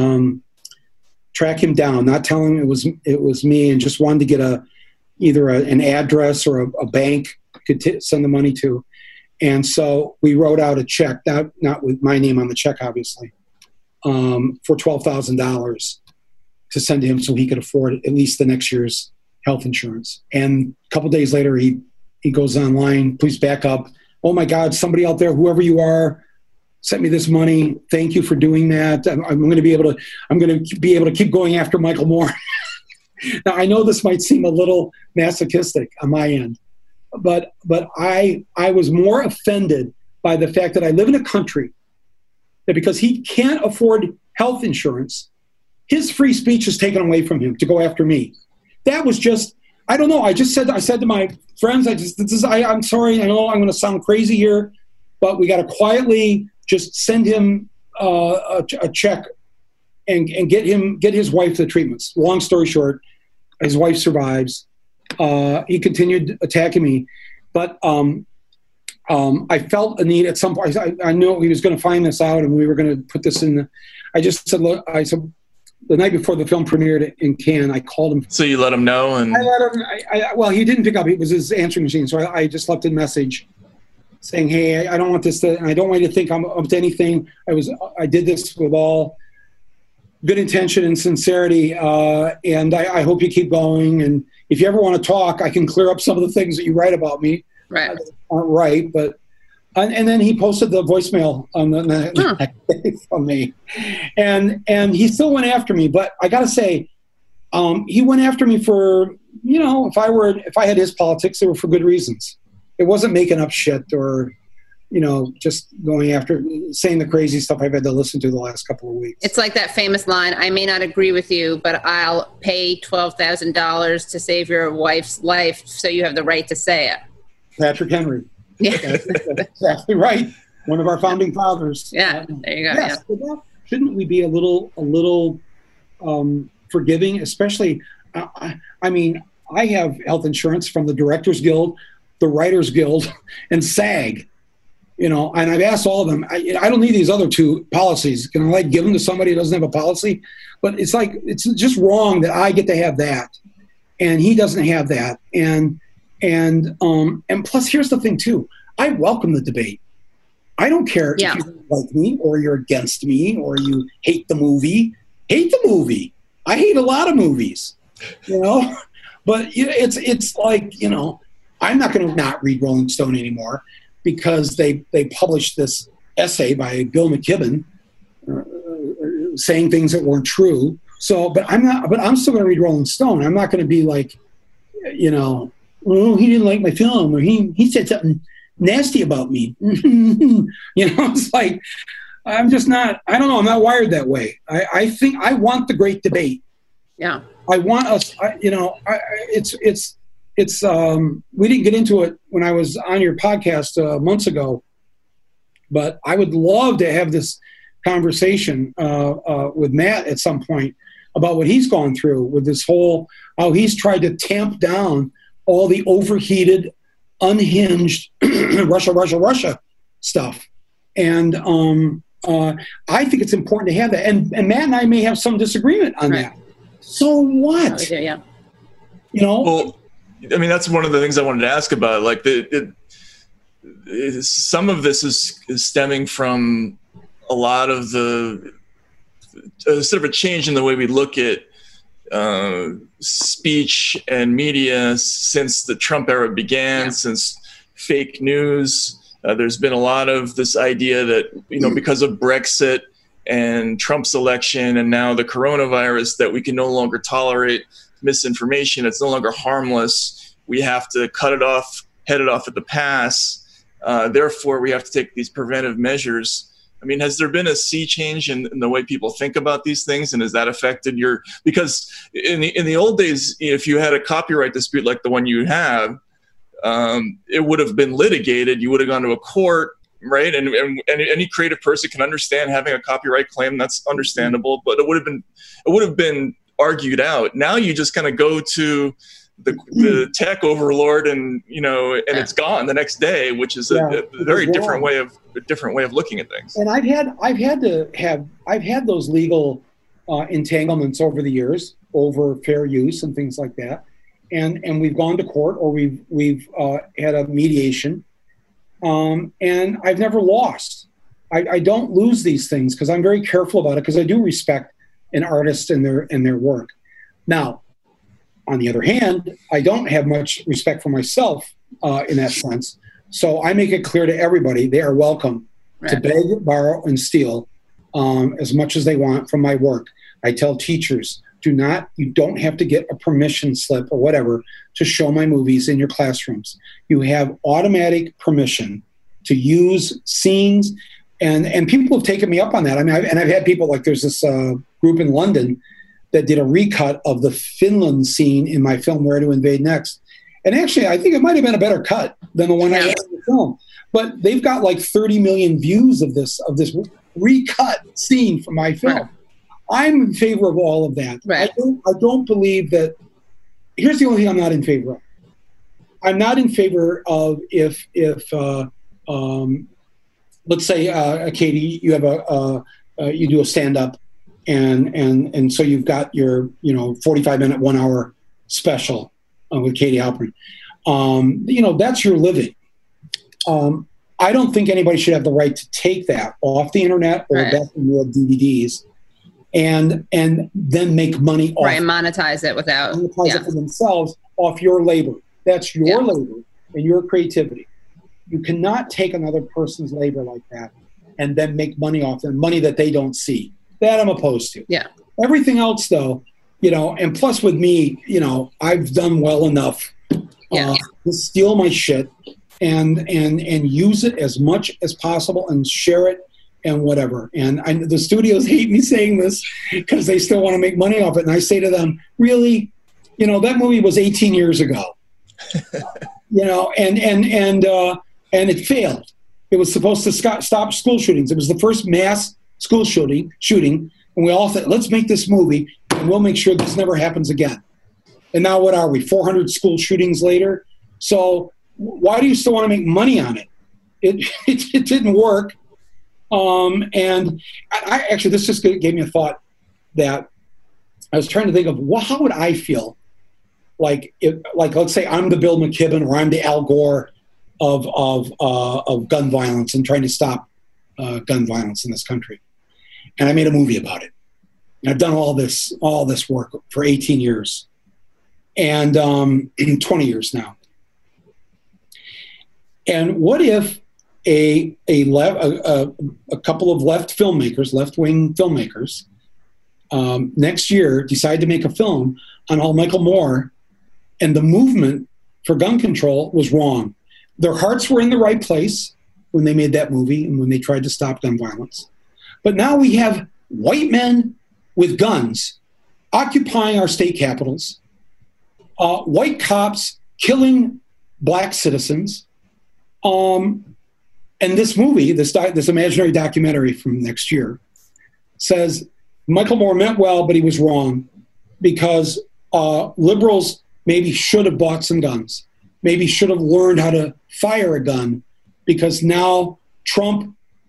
track him down, not telling him it was me, and just wanted to get either an address or a bank could send the money to. And so we wrote out a check, not with my name on the check, obviously, for $12,000 to send to him so he could afford at least the next year's health insurance. And a couple days later, he goes online, please back up. Oh my God, somebody out there, whoever you are, sent me this money. Thank you for doing that. I'm going to be able to keep going after Michael Moore. Now, I know this might seem a little masochistic on my end, but I was more offended by the fact that I live in a country that because he can't afford health insurance, his free speech is taken away from him to go after me. That was just, I don't know. I said to my friends, I'm sorry. I know I'm going to sound crazy here, but we got to quietly just send him a check and get his wife the treatments. Long story short, his wife survives. He continued attacking me, but I felt a need at some point. I knew he was going to find this out, and we were going to put this in. I just said, look, the night before the film premiered in Cannes, I called him.
So you let him know, and
I let him. Well, he didn't pick up. It was his answering machine, so I just left a message saying, "Hey, I don't want this to, and I don't want you to think I'm up to anything. I did this with all good intention and sincerity, and I hope you keep going. And if you ever want to talk, I can clear up some of the things that you write about me.
Right.
Aren't right, but." And then he posted the voicemail on the from me, and he still went after me. But I got to say, he went after me for, if I had his politics, they were for good reasons. It wasn't making up shit or, just going after, saying the crazy stuff I've had to listen to the last couple of weeks.
It's like that famous line, I may not agree with you, but I'll pay $12,000 to save your wife's life so you have the right to say it.
Patrick Henry.
Yeah.
That's exactly right. One of our founding fathers.
Yeah, there you go.
Yes, yeah. Shouldn't we be a little forgiving? Especially, I mean, I have health insurance from the Directors Guild, the Writers Guild, and SAG. And I've asked all of them. I don't need these other two policies. Can I give them to somebody who doesn't have a policy? But it's just wrong that I get to have that, and he doesn't have that. And plus, here's the thing too. I welcome the debate. I don't care if you don't like me or you're against me or you hate the movie. Hate the movie. I hate a lot of movies, But it's like, I'm not going to not read Rolling Stone anymore because they published this essay by Bill McKibben saying things that weren't true. So, but I'm still going to read Rolling Stone. I'm not going to be like, oh, he didn't like my film, or he said something nasty about me. It's like, I'm just not, I don't know, I'm not wired that way. I think I want the great debate.
Yeah.
I want us, we didn't get into it when I was on your podcast months ago, but I would love to have this conversation with Matt at some point about what he's gone through with this whole, how he's tried to tamp down all the overheated, unhinged Russia stuff. And I think it's important to have that. And Matt and I may have some disagreement on that. So what?
Yeah.
You know?
Well, I mean, that's one of the things I wanted to ask about. Like, some of this is stemming from a lot of the sort of a change in the way we look at speech and media since the Trump era began, since fake news. There's been a lot of this idea that, you know, because of Brexit and Trump's election and now the coronavirus, that we can no longer tolerate misinformation. It's no longer harmless. We have to cut it off, head it off at the pass. Therefore, we have to take these preventive measures. I mean, has there been a sea change in the way people think about these things? And has that affected because in the old days, if you had a copyright dispute like the one you have, it would have been litigated. You would have gone to a court, right? And any creative person can understand having a copyright claim. That's understandable, but it would have been argued out. Now you just kind of go to the tech overlord, and it's gone the next day, which is a very different way of looking at things.
And I've had those legal entanglements over the years over fair use and things like that. And we've gone to court, or we've had a mediation, and I've never lost. I don't lose these things because I'm very careful about it, because I do respect an artist and their work. Now, on the other hand, I don't have much respect for myself in that sense. So I make it clear to everybody they are welcome to beg, borrow, and steal as much as they want from my work. I tell teachers, you don't have to get a permission slip or whatever to show my movies in your classrooms. You have automatic permission to use scenes, and people have taken me up on that. I mean, I've had people, like there's this group in London that did a recut of the Finland scene in my film Where to Invade Next. And actually, I think it might have been a better cut than the one I had in the film. But they've got like 30 million views of this recut scene from my film. Right. I'm in favor of all of that. Right. I don't believe that. Here's the only thing I'm not in favor of. I'm not in favor of if let's say, Katie, you have you do a stand-up, and so you've got your 45-minute, 1 hour special with Katie Halpern. That's your living. I don't think anybody should have the right to take that off the internet or back in your DVDs and then make money off.
Right, and monetize it
it for themselves off your labor. That's your labor and your creativity. You cannot take another person's labor like that and then make money off them, money that they don't see. That I'm opposed to.
Yeah.
Everything else, though, and plus with me, I've done well enough to steal my shit and use it as much as possible and share it and whatever. And the studios hate me saying this because they still want to make money off it. And I say to them, really, that movie was 18 years ago, and it failed. It was supposed to stop school shootings. It was the first mass school shooting, and we all thought, let's make this movie, and we'll make sure this never happens again. And now what are we, 400 school shootings later? So why do you still want to make money on it? It didn't work. And I actually, this just gave me a thought that I was trying to think of, how would I feel like let's say I'm the Bill McKibben or I'm the Al Gore of gun violence and trying to stop gun violence in this country. And I made a movie about it. And I've done all this work for 18 years and 20 years now. And what if a couple of left-wing filmmakers, next year decide to make a film on all Michael Moore, and the movement for gun control was wrong. Their hearts were in the right place when they made that movie and when they tried to stop gun violence. But now we have white men with guns occupying our state capitals, white cops killing black citizens, and this movie, this imaginary documentary from next year, says Michael Moore meant well, but he was wrong because liberals maybe should have bought some guns, maybe should have learned how to fire a gun, because now Trump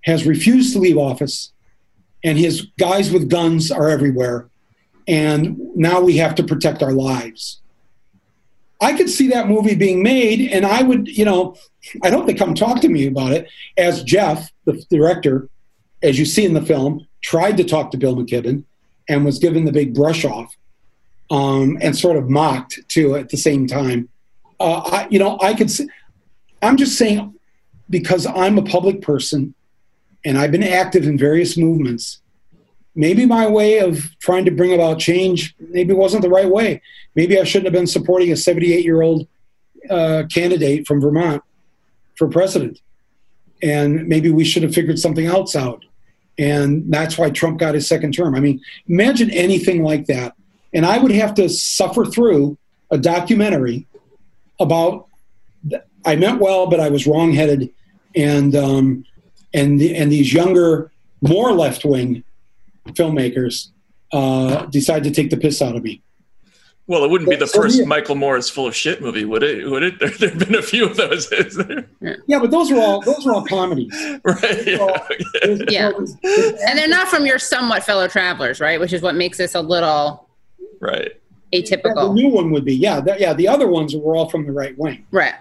has refused to leave office, and his guys with guns are everywhere, and now we have to protect our lives. I could see that movie being made, and I would, I'd hope they come talk to me about it, as Jeff, the director, as you see in the film, tried to talk to Bill McKibben and was given the big brush off, and sort of mocked too at the same time. I could see, I'm just saying, because I'm a public person and I've been active in various movements, maybe my way of trying to bring about change maybe wasn't the right way. Maybe I shouldn't have been supporting a 78-year-old candidate from Vermont for president. And maybe we should have figured something else out. And that's why Trump got his second term. I mean, imagine anything like that. And I would have to suffer through a documentary about, I meant well, but I was wrongheaded. And these younger, more left-wing filmmakers decide to take the piss out of me.
Well, it wouldn't be the first Michael Moore is full of shit movie, would it? There have been a few of those, is there?
Yeah, but those are all comedies.
Right.
Yeah. And they're not from your somewhat fellow travelers, right? Which is what makes this a little
atypical.
Yeah, the new one would be, the other ones were all from the right wing.
Right.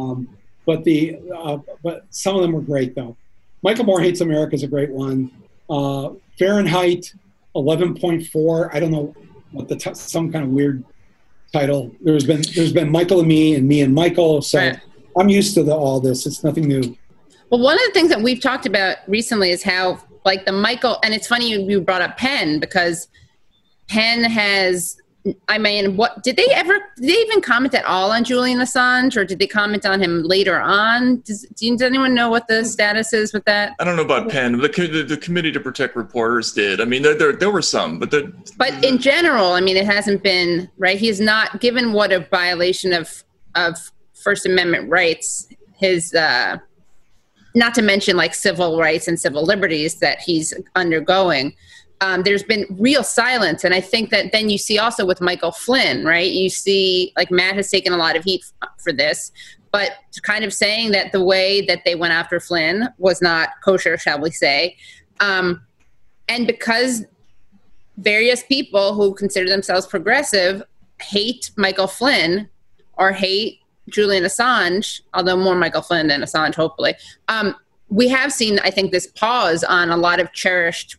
But some of them were great, though. Michael Moore Hates America is a great one. Fahrenheit 11.4. I don't know what some kind of weird title. There's been Michael and Me and Michael. So right. I'm used to all this. It's nothing new.
Well, one of the things that we've talked about recently is how, like, the Michael, and it's funny you brought up Penn, because Penn has, I mean, did they even comment at all on Julian Assange, or did they comment on him later on? Does anyone know what the status is with that?
I don't know about Penn. The Committee to Protect Reporters did. I mean, there were some, but
in general, I mean, it hasn't been, right? He's not, given what a violation of First Amendment rights, his, not to mention like civil rights and civil liberties that he's undergoing. There's been real silence. And I think that then you see also with Michael Flynn, right? You see, like, Matt has taken a lot of heat for this, but kind of saying that the way that they went after Flynn was not kosher, shall we say. And because various people who consider themselves progressive hate Michael Flynn or hate Julian Assange, although more Michael Flynn than Assange, hopefully, we have seen, I think, this pause on a lot of cherished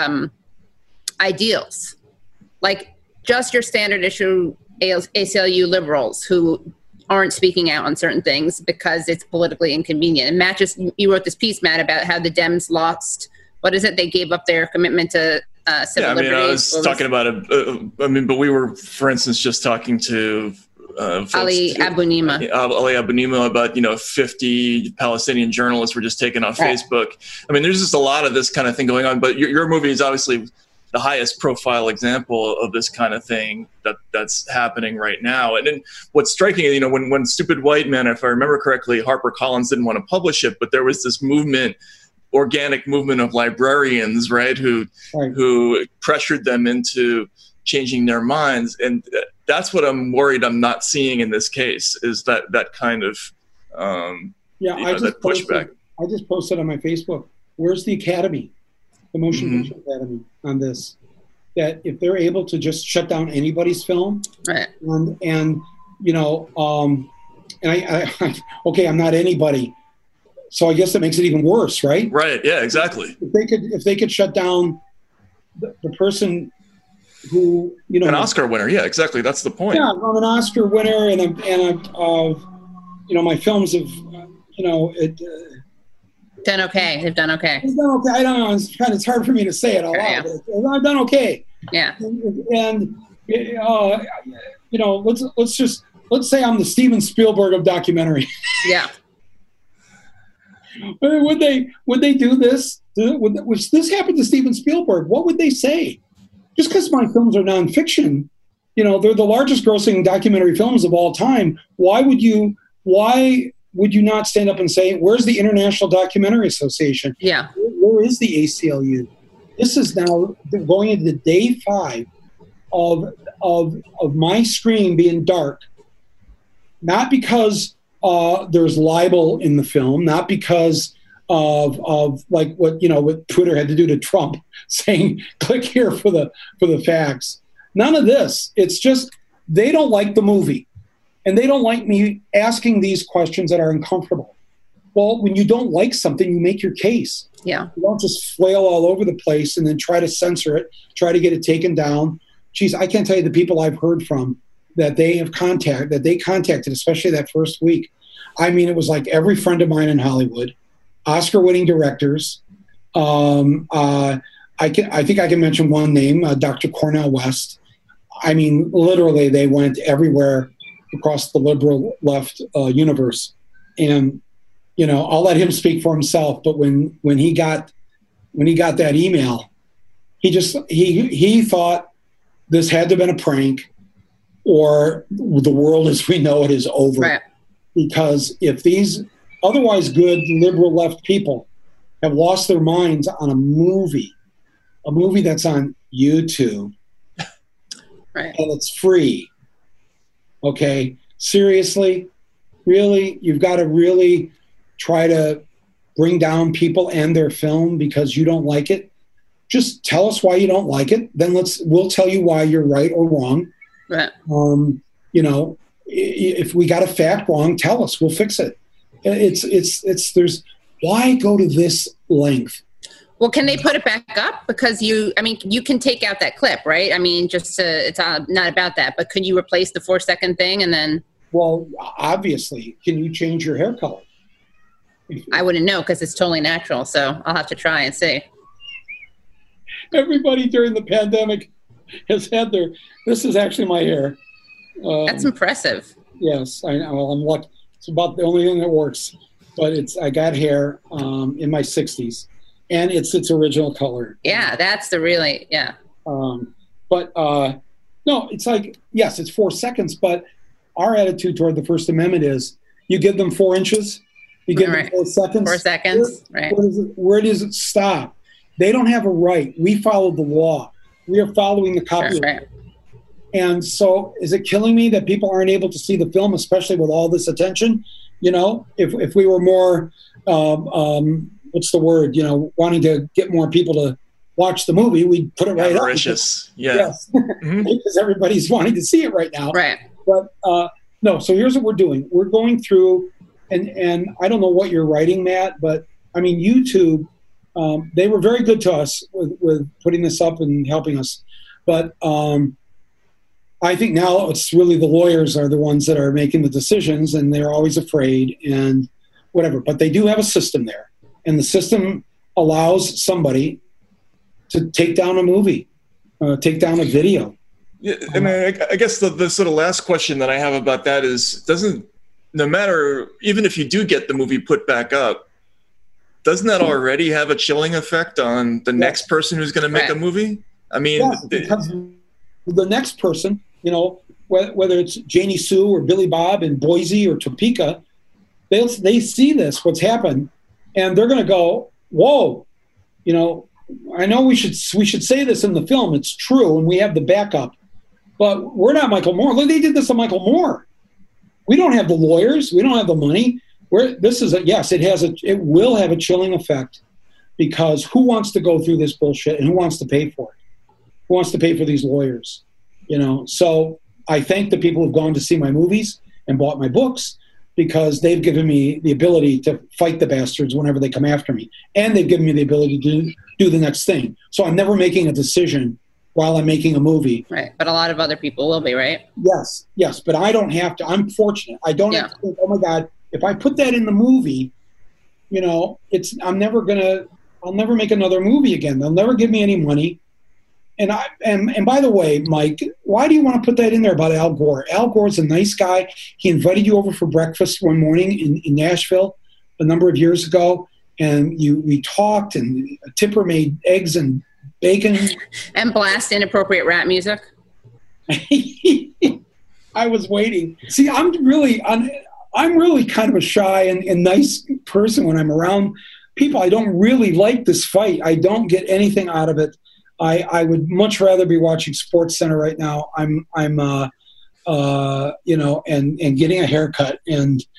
ideals, like just your standard issue ACLU liberals who aren't speaking out on certain things because it's politically inconvenient. And Matt, you wrote this piece, Matt, about how the Dems lost, what is it? They gave up their commitment to civil liberties.
I was talking about it. But we were, for instance, just talking to
Ali Abu
Nima about 50 Palestinian journalists were just taken off Facebook. I mean, there's just a lot of this kind of thing going on. But your movie is obviously the highest profile example of this kind of thing that's happening right now. And then what's striking is, when Stupid White Men, if I remember correctly, HarperCollins didn't want to publish it, but there was this organic movement of librarians, right, who pressured them into changing their minds. And that's what I'm worried I'm not seeing in this case, is that kind of that pushback.
I just posted on my Facebook, where's the Academy, the Motion Picture Academy, on this? That if they're able to just shut down anybody's film,
right?
And okay, I'm not anybody, so I guess that makes it even worse, right?
Right. Yeah. Exactly.
If they could shut down the person who,
an Oscar winner. Yeah, exactly. That's the point.
Yeah, I'm an Oscar winner, and my films have,
done okay. They've done okay.
They've done okay. I don't know. It's hard for me to say it out loud. But I've done okay.
Yeah.
And let's say I'm the Steven Spielberg of documentary.
Yeah.
Would they do this? If this happened to Steven Spielberg, what would they say? Just because my films are nonfiction, they're the largest grossing documentary films of all time. Why would you not stand up and say, where's the International Documentary Association?
Yeah.
Where is the ACLU? This is now going into day 5 of my screen being dark. Not because there's libel in the film, not because of like what Twitter had to do to Trump, saying click here for the facts. None of this. It's just they don't like the movie, and they don't like me asking these questions that are uncomfortable. Well, when you don't like something, you make your case.
Yeah.
You don't just flail all over the place and then try to censor it, try to get it taken down. Geez, I can't tell you the people I've heard from that they contacted, especially that first week. I mean, it was like every friend of mine in Hollywood, Oscar-winning directors. I think I can mention one name, Dr. Cornel West. I mean, literally, they went everywhere across the liberal left universe, and I'll let him speak for himself. But when he got that email, he thought this had to have been a prank, or the world as we know it is over.
Right.
Because if these otherwise good liberal left people have lost their minds on a movie that's on YouTube,
right,
and it's free, okay, seriously, really, you've got to really try to bring down people and their film because you don't like it. Just tell us why you don't like it. Then we'll tell you why you're right or wrong.
Right.
If we got a fact wrong, tell us. We'll fix it. Why go to this length?
Well, can they put it back up? Because you can take out that clip, right? I mean, it's not about that, but could you replace the 4-second thing and then?
Well, obviously, can you change your hair color?
I wouldn't know because it's totally natural. So I'll have to try and see.
Everybody during the pandemic has had this is actually my hair.
That's impressive.
Yes, I know. Well, I'm lucky. It's about the only thing that works. But I got hair in my 60s, and it's its original color.
Yeah, that's yeah.
But no, it's like, yes, it's 4 seconds, but our attitude toward the First Amendment is you give them 4 inches, you give them 4 seconds.
4 seconds, right.
Where does it stop? They don't have a right. We follow the law. We are following the copyright.
Sure.
And so is it killing me that people aren't able to see the film, especially with all this attention? If we were more, what's the word, wanting to get more people to watch the movie, we'd put it right up.
Mauritius. Yeah.
Yes. Mm-hmm. Because everybody's wanting to see it right now.
Right.
But no, so here's what we're doing. We're going through, and I don't know what you're writing, Matt, but I mean, YouTube, they were very good to us with putting this up and helping us. But I think now it's really the lawyers are the ones that are making the decisions, and they're always afraid and whatever. But they do have a system there, and the system allows somebody to take down a movie, take down a video.
Yeah, and I guess the sort of last question that I have about that is, no matter, even if you do get the movie put back up, doesn't that already have a chilling effect on the next person who's going to make a movie? I mean,
yes, because the next person, whether it's Janie Sue or Billy Bob in Boise or Topeka, they see what's happened, and they're going to go, whoa, I know we should say this in the film. It's true, and we have the backup, but we're not Michael Moore. Look, they did this to Michael Moore. We don't have the lawyers. We don't have the money. It will have a chilling effect, because who wants to go through this bullshit, and who wants to pay for it? Who wants to pay for these lawyers? So I thank the people who've gone to see my movies and bought my books, because they've given me the ability to fight the bastards whenever they come after me. And they've given me the ability to do the next thing. So I'm never making a decision while I'm making a movie.
Right. But a lot of other people will be, right?
Yes. But I don't have to. I'm fortunate. I don't have to think, oh my God, if I put that in the movie, I'll never make another movie again. They'll never give me any money. And by the way, Mike, why do you want to put that in there about Al Gore? Al Gore's a nice guy. He invited you over for breakfast one morning in Nashville a number of years ago, and we talked, and Tipper made eggs and bacon.
And blast inappropriate rap music.
I was waiting. See, I'm really kind of a shy and nice person when I'm around people. I don't really like this fight. I don't get anything out of it. I would much rather be watching SportsCenter right now. I'm getting a haircut, and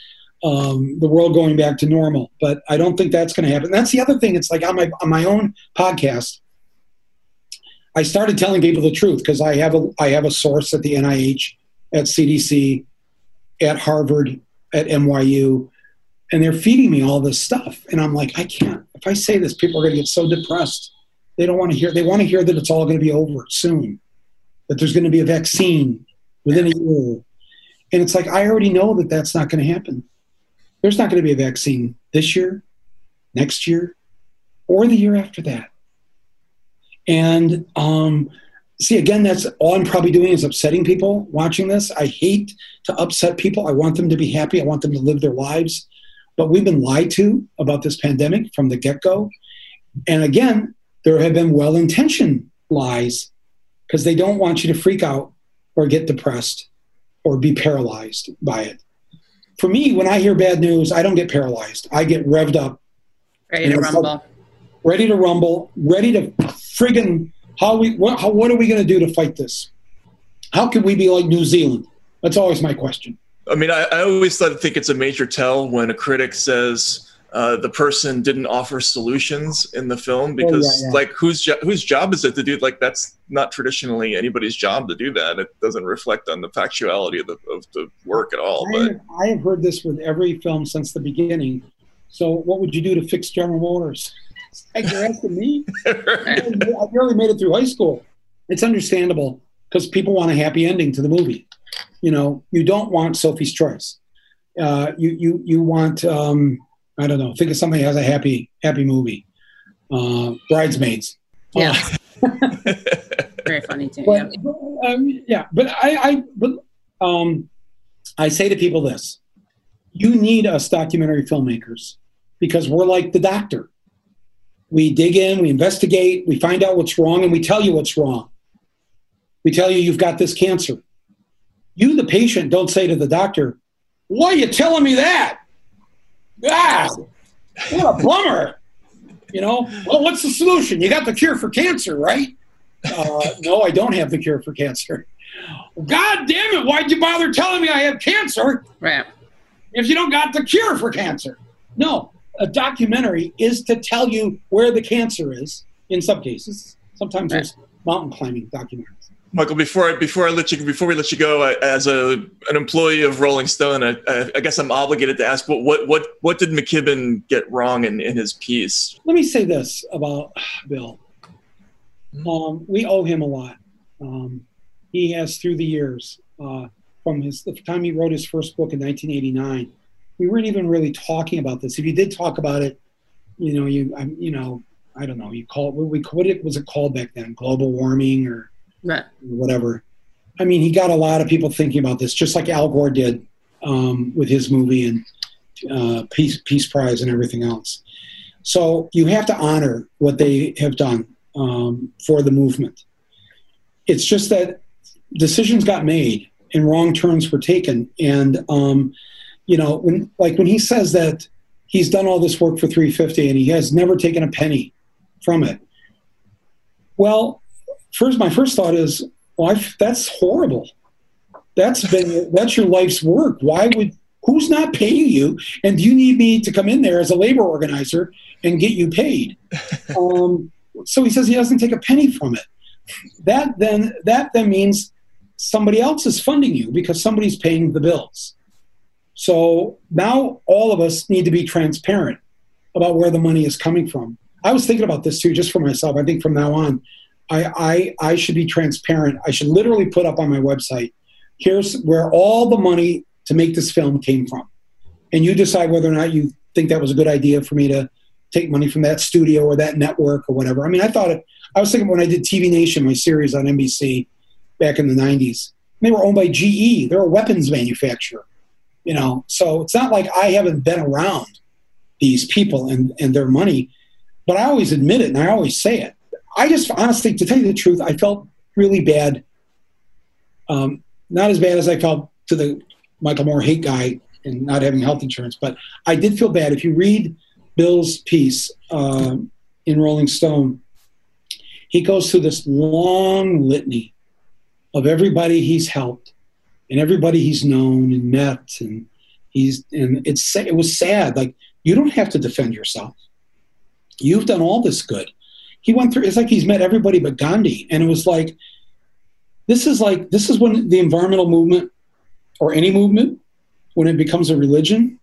the world going back to normal. But I don't think that's going to happen. That's the other thing. It's like on my own podcast, I started telling people the truth because I have a source at the NIH, at CDC, at Harvard, at NYU, and they're feeding me all this stuff. And I'm like, I can't. If I say this, people are going to get so depressed. They don't want to hear. They want to hear that it's all going to be over soon, that there's going to be a vaccine within a year. And it's like, I already know that that's not going to happen. There's not going to be a vaccine this year, next year, or the year after that. And see, again, that's all I'm probably doing is upsetting people watching this. I hate to upset people. I want them to be happy. I want them to live their lives. But we've been lied to about this pandemic from the get-go. And again, there have been well-intentioned lies because they don't want you to freak out or get depressed or be paralyzed by it. For me, when I hear bad news, I don't get paralyzed. I get revved up.
Ready to rumble.
Ready to rumble. Ready to friggin' what are we going to do to fight this? How can we be like New Zealand? That's always my question.
I mean, I always think it's a major tell when a critic says the person didn't offer solutions in the film because, like, whose job is it to do? Like, that's not traditionally anybody's job to do that. It doesn't reflect on the factuality of the work at all.
I have heard this with every film since the beginning. So, what would you do to fix General Motors? Like, you're asking me? I barely made it through high school. It's understandable because people want a happy ending to the movie. You know, you don't want Sophie's Choice. You want I don't know. Think of something that has a happy movie. Bridesmaids.
Yeah. Very funny too.
But, but I say to people this: you need us documentary filmmakers because we're like the doctor. We dig in, we investigate, we find out what's wrong, and we tell you what's wrong. We tell you you've got this cancer. You, the patient, don't say to the doctor, "Why are you telling me that? Ah, what a bummer." You know, well, what's the solution? You got the cure for cancer, right? No, I don't have the cure for cancer. God damn it, why'd you bother telling me I have cancer if you don't got the cure for cancer? No, a documentary is to tell you where the cancer is in some cases. Sometimes there's mountain climbing documentaries. Michael,
before we let you go, as an employee of Rolling Stone, I guess I'm obligated to ask, what did McKibben get wrong in his piece?
Let me say this about Bill. We owe him a lot. He has, through the years, from the time he wrote his first book in 1989. We weren't even really talking about this. If you did talk about it, I don't know. You call it what was it called back then? Global warming or whatever. I mean, he got a lot of people thinking about this, just like Al Gore did with his movie and Peace Prize and everything else. So you have to honor what they have done for the movement. It's just that decisions got made and wrong turns were taken. And, when he says that he's done all this work for $350 and he has never taken a penny from it. Well, my first thought is, well, that's horrible. That's your life's work. Who's not paying you? And do you need me to come in there as a labor organizer and get you paid? So he says he doesn't take a penny from it. That then means somebody else is funding you because somebody's paying the bills. So now all of us need to be transparent about where the money is coming from. I was thinking about this too, just for myself. I think from now on, I should be transparent. I should literally put up on my website, here's where all the money to make this film came from. And you decide whether or not you think that was a good idea for me to take money from that studio or that network or whatever. I mean, I was thinking when I did TV Nation, my series on NBC back in the 90s, they were owned by GE. They're a weapons manufacturer, So it's not like I haven't been around these people and their money, but I always admit it and I always say it. I just, honestly, to tell you the truth, I felt really bad. Not as bad as I felt to the Michael Moore hate guy and not having health insurance, but I did feel bad. If you read Bill's piece in Rolling Stone, he goes through this long litany of everybody he's helped and everybody he's known and met. And It was sad. Like, you don't have to defend yourself. You've done all this good. He went through, it's like he's met everybody but Gandhi. And it was like, this is when the environmental movement, or any movement, when it becomes a religion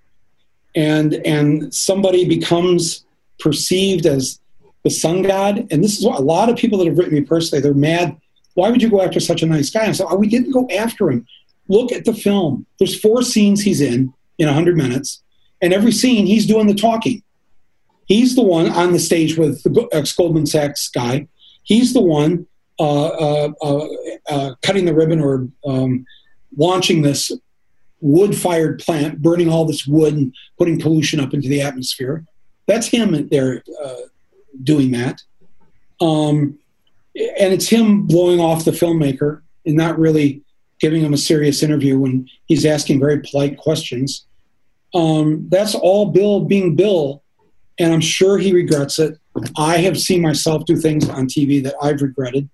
and somebody becomes perceived as the sun god. And this is what a lot of people that have written me personally, they're mad. Why would you go after such a nice guy? And so we didn't go after him. Look at the film. There's 4 scenes he's in 100 minutes. And every scene he's doing the talking. He's the one on the stage with the ex-Goldman Sachs guy. He's the one cutting the ribbon or launching this wood-fired plant, burning all this wood and putting pollution up into the atmosphere. That's him there doing that. And it's him blowing off the filmmaker and not really giving him a serious interview when he's asking very polite questions. That's all Bill being Bill, and I'm sure he regrets it. I have seen myself do things on TV that I've regretted.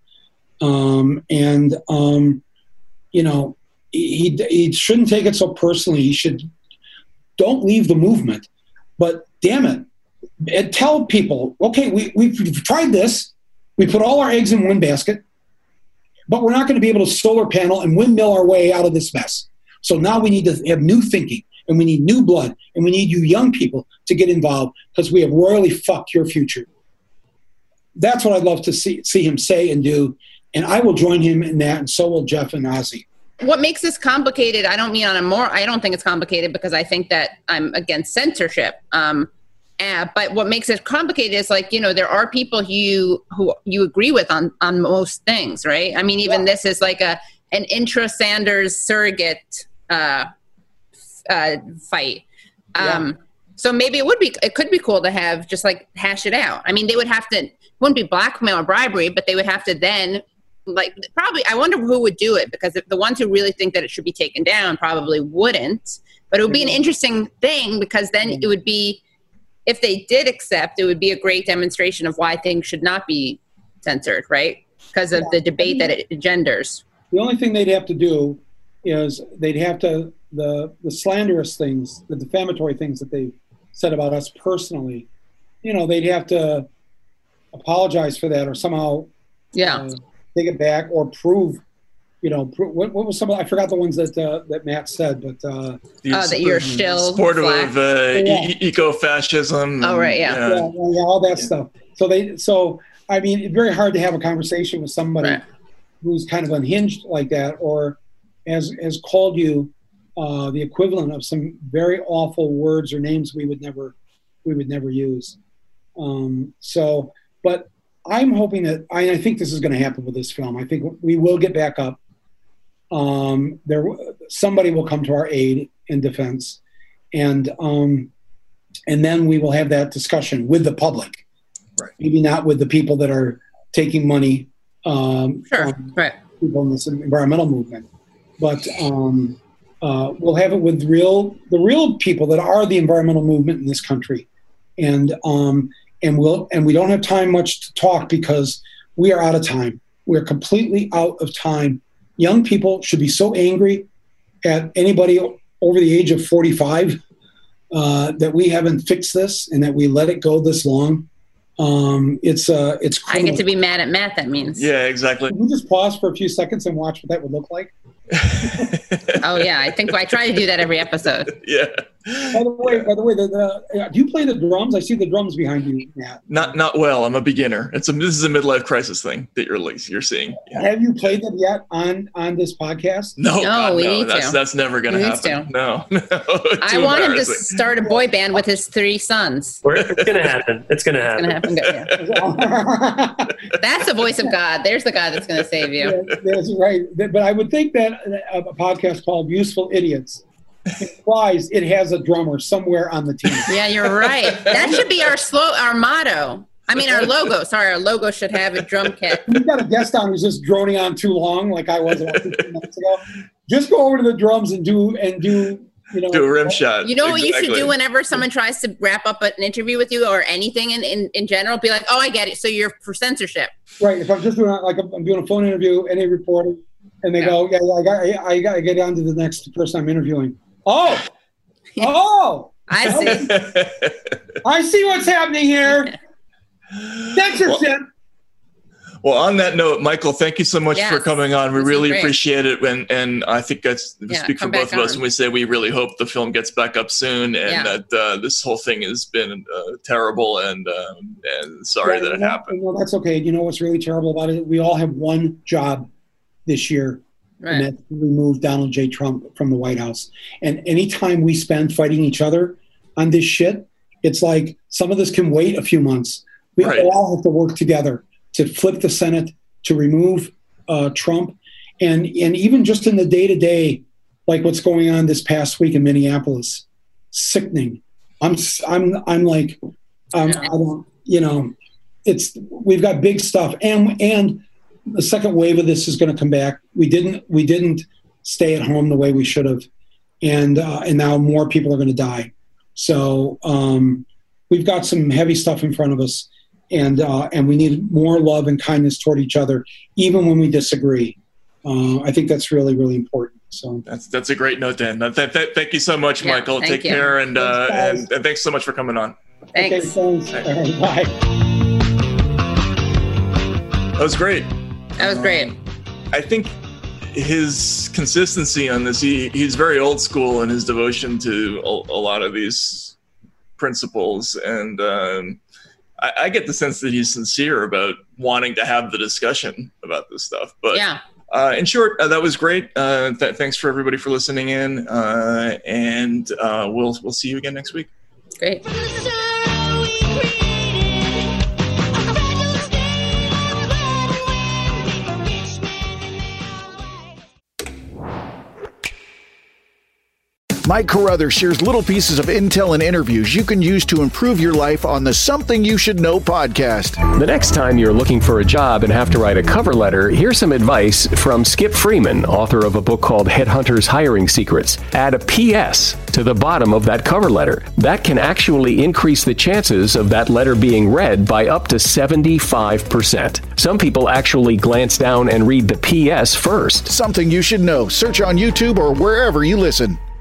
He shouldn't take it so personally. Don't leave the movement. But damn it, and tell people, okay, we've tried this. We put all our eggs in one basket, but we're not going to be able to solar panel and windmill our way out of this mess. So now we need to have new thinking, and we need new blood, and we need you young people to get involved because we have royally fucked your future. That's what I'd love to see him say and do, and I will join him in that, and so will Jeff and Ozzy.
What makes this complicated, I don't think it's complicated because I think that I'm against censorship. But what makes it complicated is, like, there are people who you agree with on most things, right? I mean, even this is like an intra-Sanders surrogate fight. So maybe it could be cool to have just like hash it out. I mean, they would have to, it wouldn't be blackmail or bribery, but they would have to then probably, I wonder who would do it, because the ones who really think that it should be taken down probably wouldn't, but it would be an interesting thing, because then it would be, if they did accept, it would be a great demonstration of why things should not be censored, right? Because of the debate that it engenders.
The only thing they'd have to do is they'd have to, the slanderous things, the defamatory things that they said about us personally, they'd have to apologize for that or somehow take it back or prove, what was some of, I forgot the ones that Matt said, but
that you're still
supportive of eco-fascism.
Oh, right, yeah,
all that stuff. So I mean, it's very hard to have a conversation with somebody who's kind of unhinged like that, or has called you the equivalent of some very awful words or names we would never use. But I'm hoping that I think this is going to happen with this film. I think we will get back up. Somebody will come to our aid in defense, and then we will have that discussion with the public.
Right.
Maybe not with the people that are taking money from people in this environmental movement, but we'll have it with the real people that are the environmental movement in this country, and we don't have time much to talk because we are out of time. We're completely out of time. Young people should be so angry at anybody over the age of 45 that we haven't fixed this and that we let it go this long. It's
I get to be mad at Matt, that means.
Yeah, exactly.
Can we just pause for a few seconds and watch what that would look like?
Oh yeah, I think I try to do that every episode.
Yeah.
By the way, do you play the drums? I see the drums behind you, Matt.
Not well. I'm a beginner. This is a midlife crisis thing that you're seeing. Yeah.
Have you played them yet on this podcast?
No, God,
we
no.
need to.
That's never going to happen. No.
I want him to start a boy band with his 3 sons.
It's going to happen. It's going to happen.
Yeah.
That's the voice of God. There's the God that's going to save you.
That's right. But I would think that a podcast called Useful Idiots implies it has a drummer somewhere on the team.
Yeah, you're right. That should be our motto. I mean, our logo. Sorry, our logo should have a drum kit.
We've got a guest on who's just droning on too long, like I was about 15 minutes ago. Just go over to the drums and do
do a rim shot.
You know what you should do whenever someone tries to wrap up an interview with you or anything in general? Be like, oh, I get it. So you're for censorship. Right.
If I'm just doing I'm doing a phone interview, any reporter, and they go, I got to get on to the next person I'm interviewing. Oh, Oh,
I see.
I see what's happening here. Censorship.
Well, on that note, Michael, thank you so much
Yes.
for coming on. We
This is
really
great.
appreciate it. And I think that's we speak for
come
both
back
of us
on.
when we say we really hope the film gets back up soon, and that this whole thing has been terrible, and sorry that it happened.
Well, that's okay. You know what's really terrible about it? We all have one job this year, and that's to remove Donald J. Trump from the White House. And anytime we spend fighting each other on this shit, it's like some of this can wait a few months. We all have to work together to flip the Senate, to remove Trump, and even just in the day-to-day, like what's going on this past week in Minneapolis, sickening. I don't, we've got big stuff, and the second wave of this is going to come back. We didn't stay at home the way we should have, and now more people are going to die. So we've got some heavy stuff in front of us. And we need more love and kindness toward each other, even when we disagree. I think that's really, really important. So
that's a great note, Dan. Thank you so much, Michael. Take care, and thanks so much for coming on.
Thanks.
Okay, thanks. Right, bye.
That was great. I think his consistency on this, he's very old school in his devotion to a lot of these principles, and I get the sense that he's sincere about wanting to have the discussion about this stuff. But in short, that was great. Thanks for everybody for listening in, and we'll see you again next week.
Great.
Mike Carruthers shares little pieces of intel and interviews you can use to improve your life on the Something You Should Know podcast.
The next time you're looking for a job and have to write a cover letter, here's some advice from Skip Freeman, author of a book called Headhunters Hiring Secrets. Add a PS to the bottom of that cover letter. That can actually increase the chances of that letter being read by up to 75%. Some people actually glance down and read the PS first.
Something You Should Know. Search on YouTube or wherever you listen.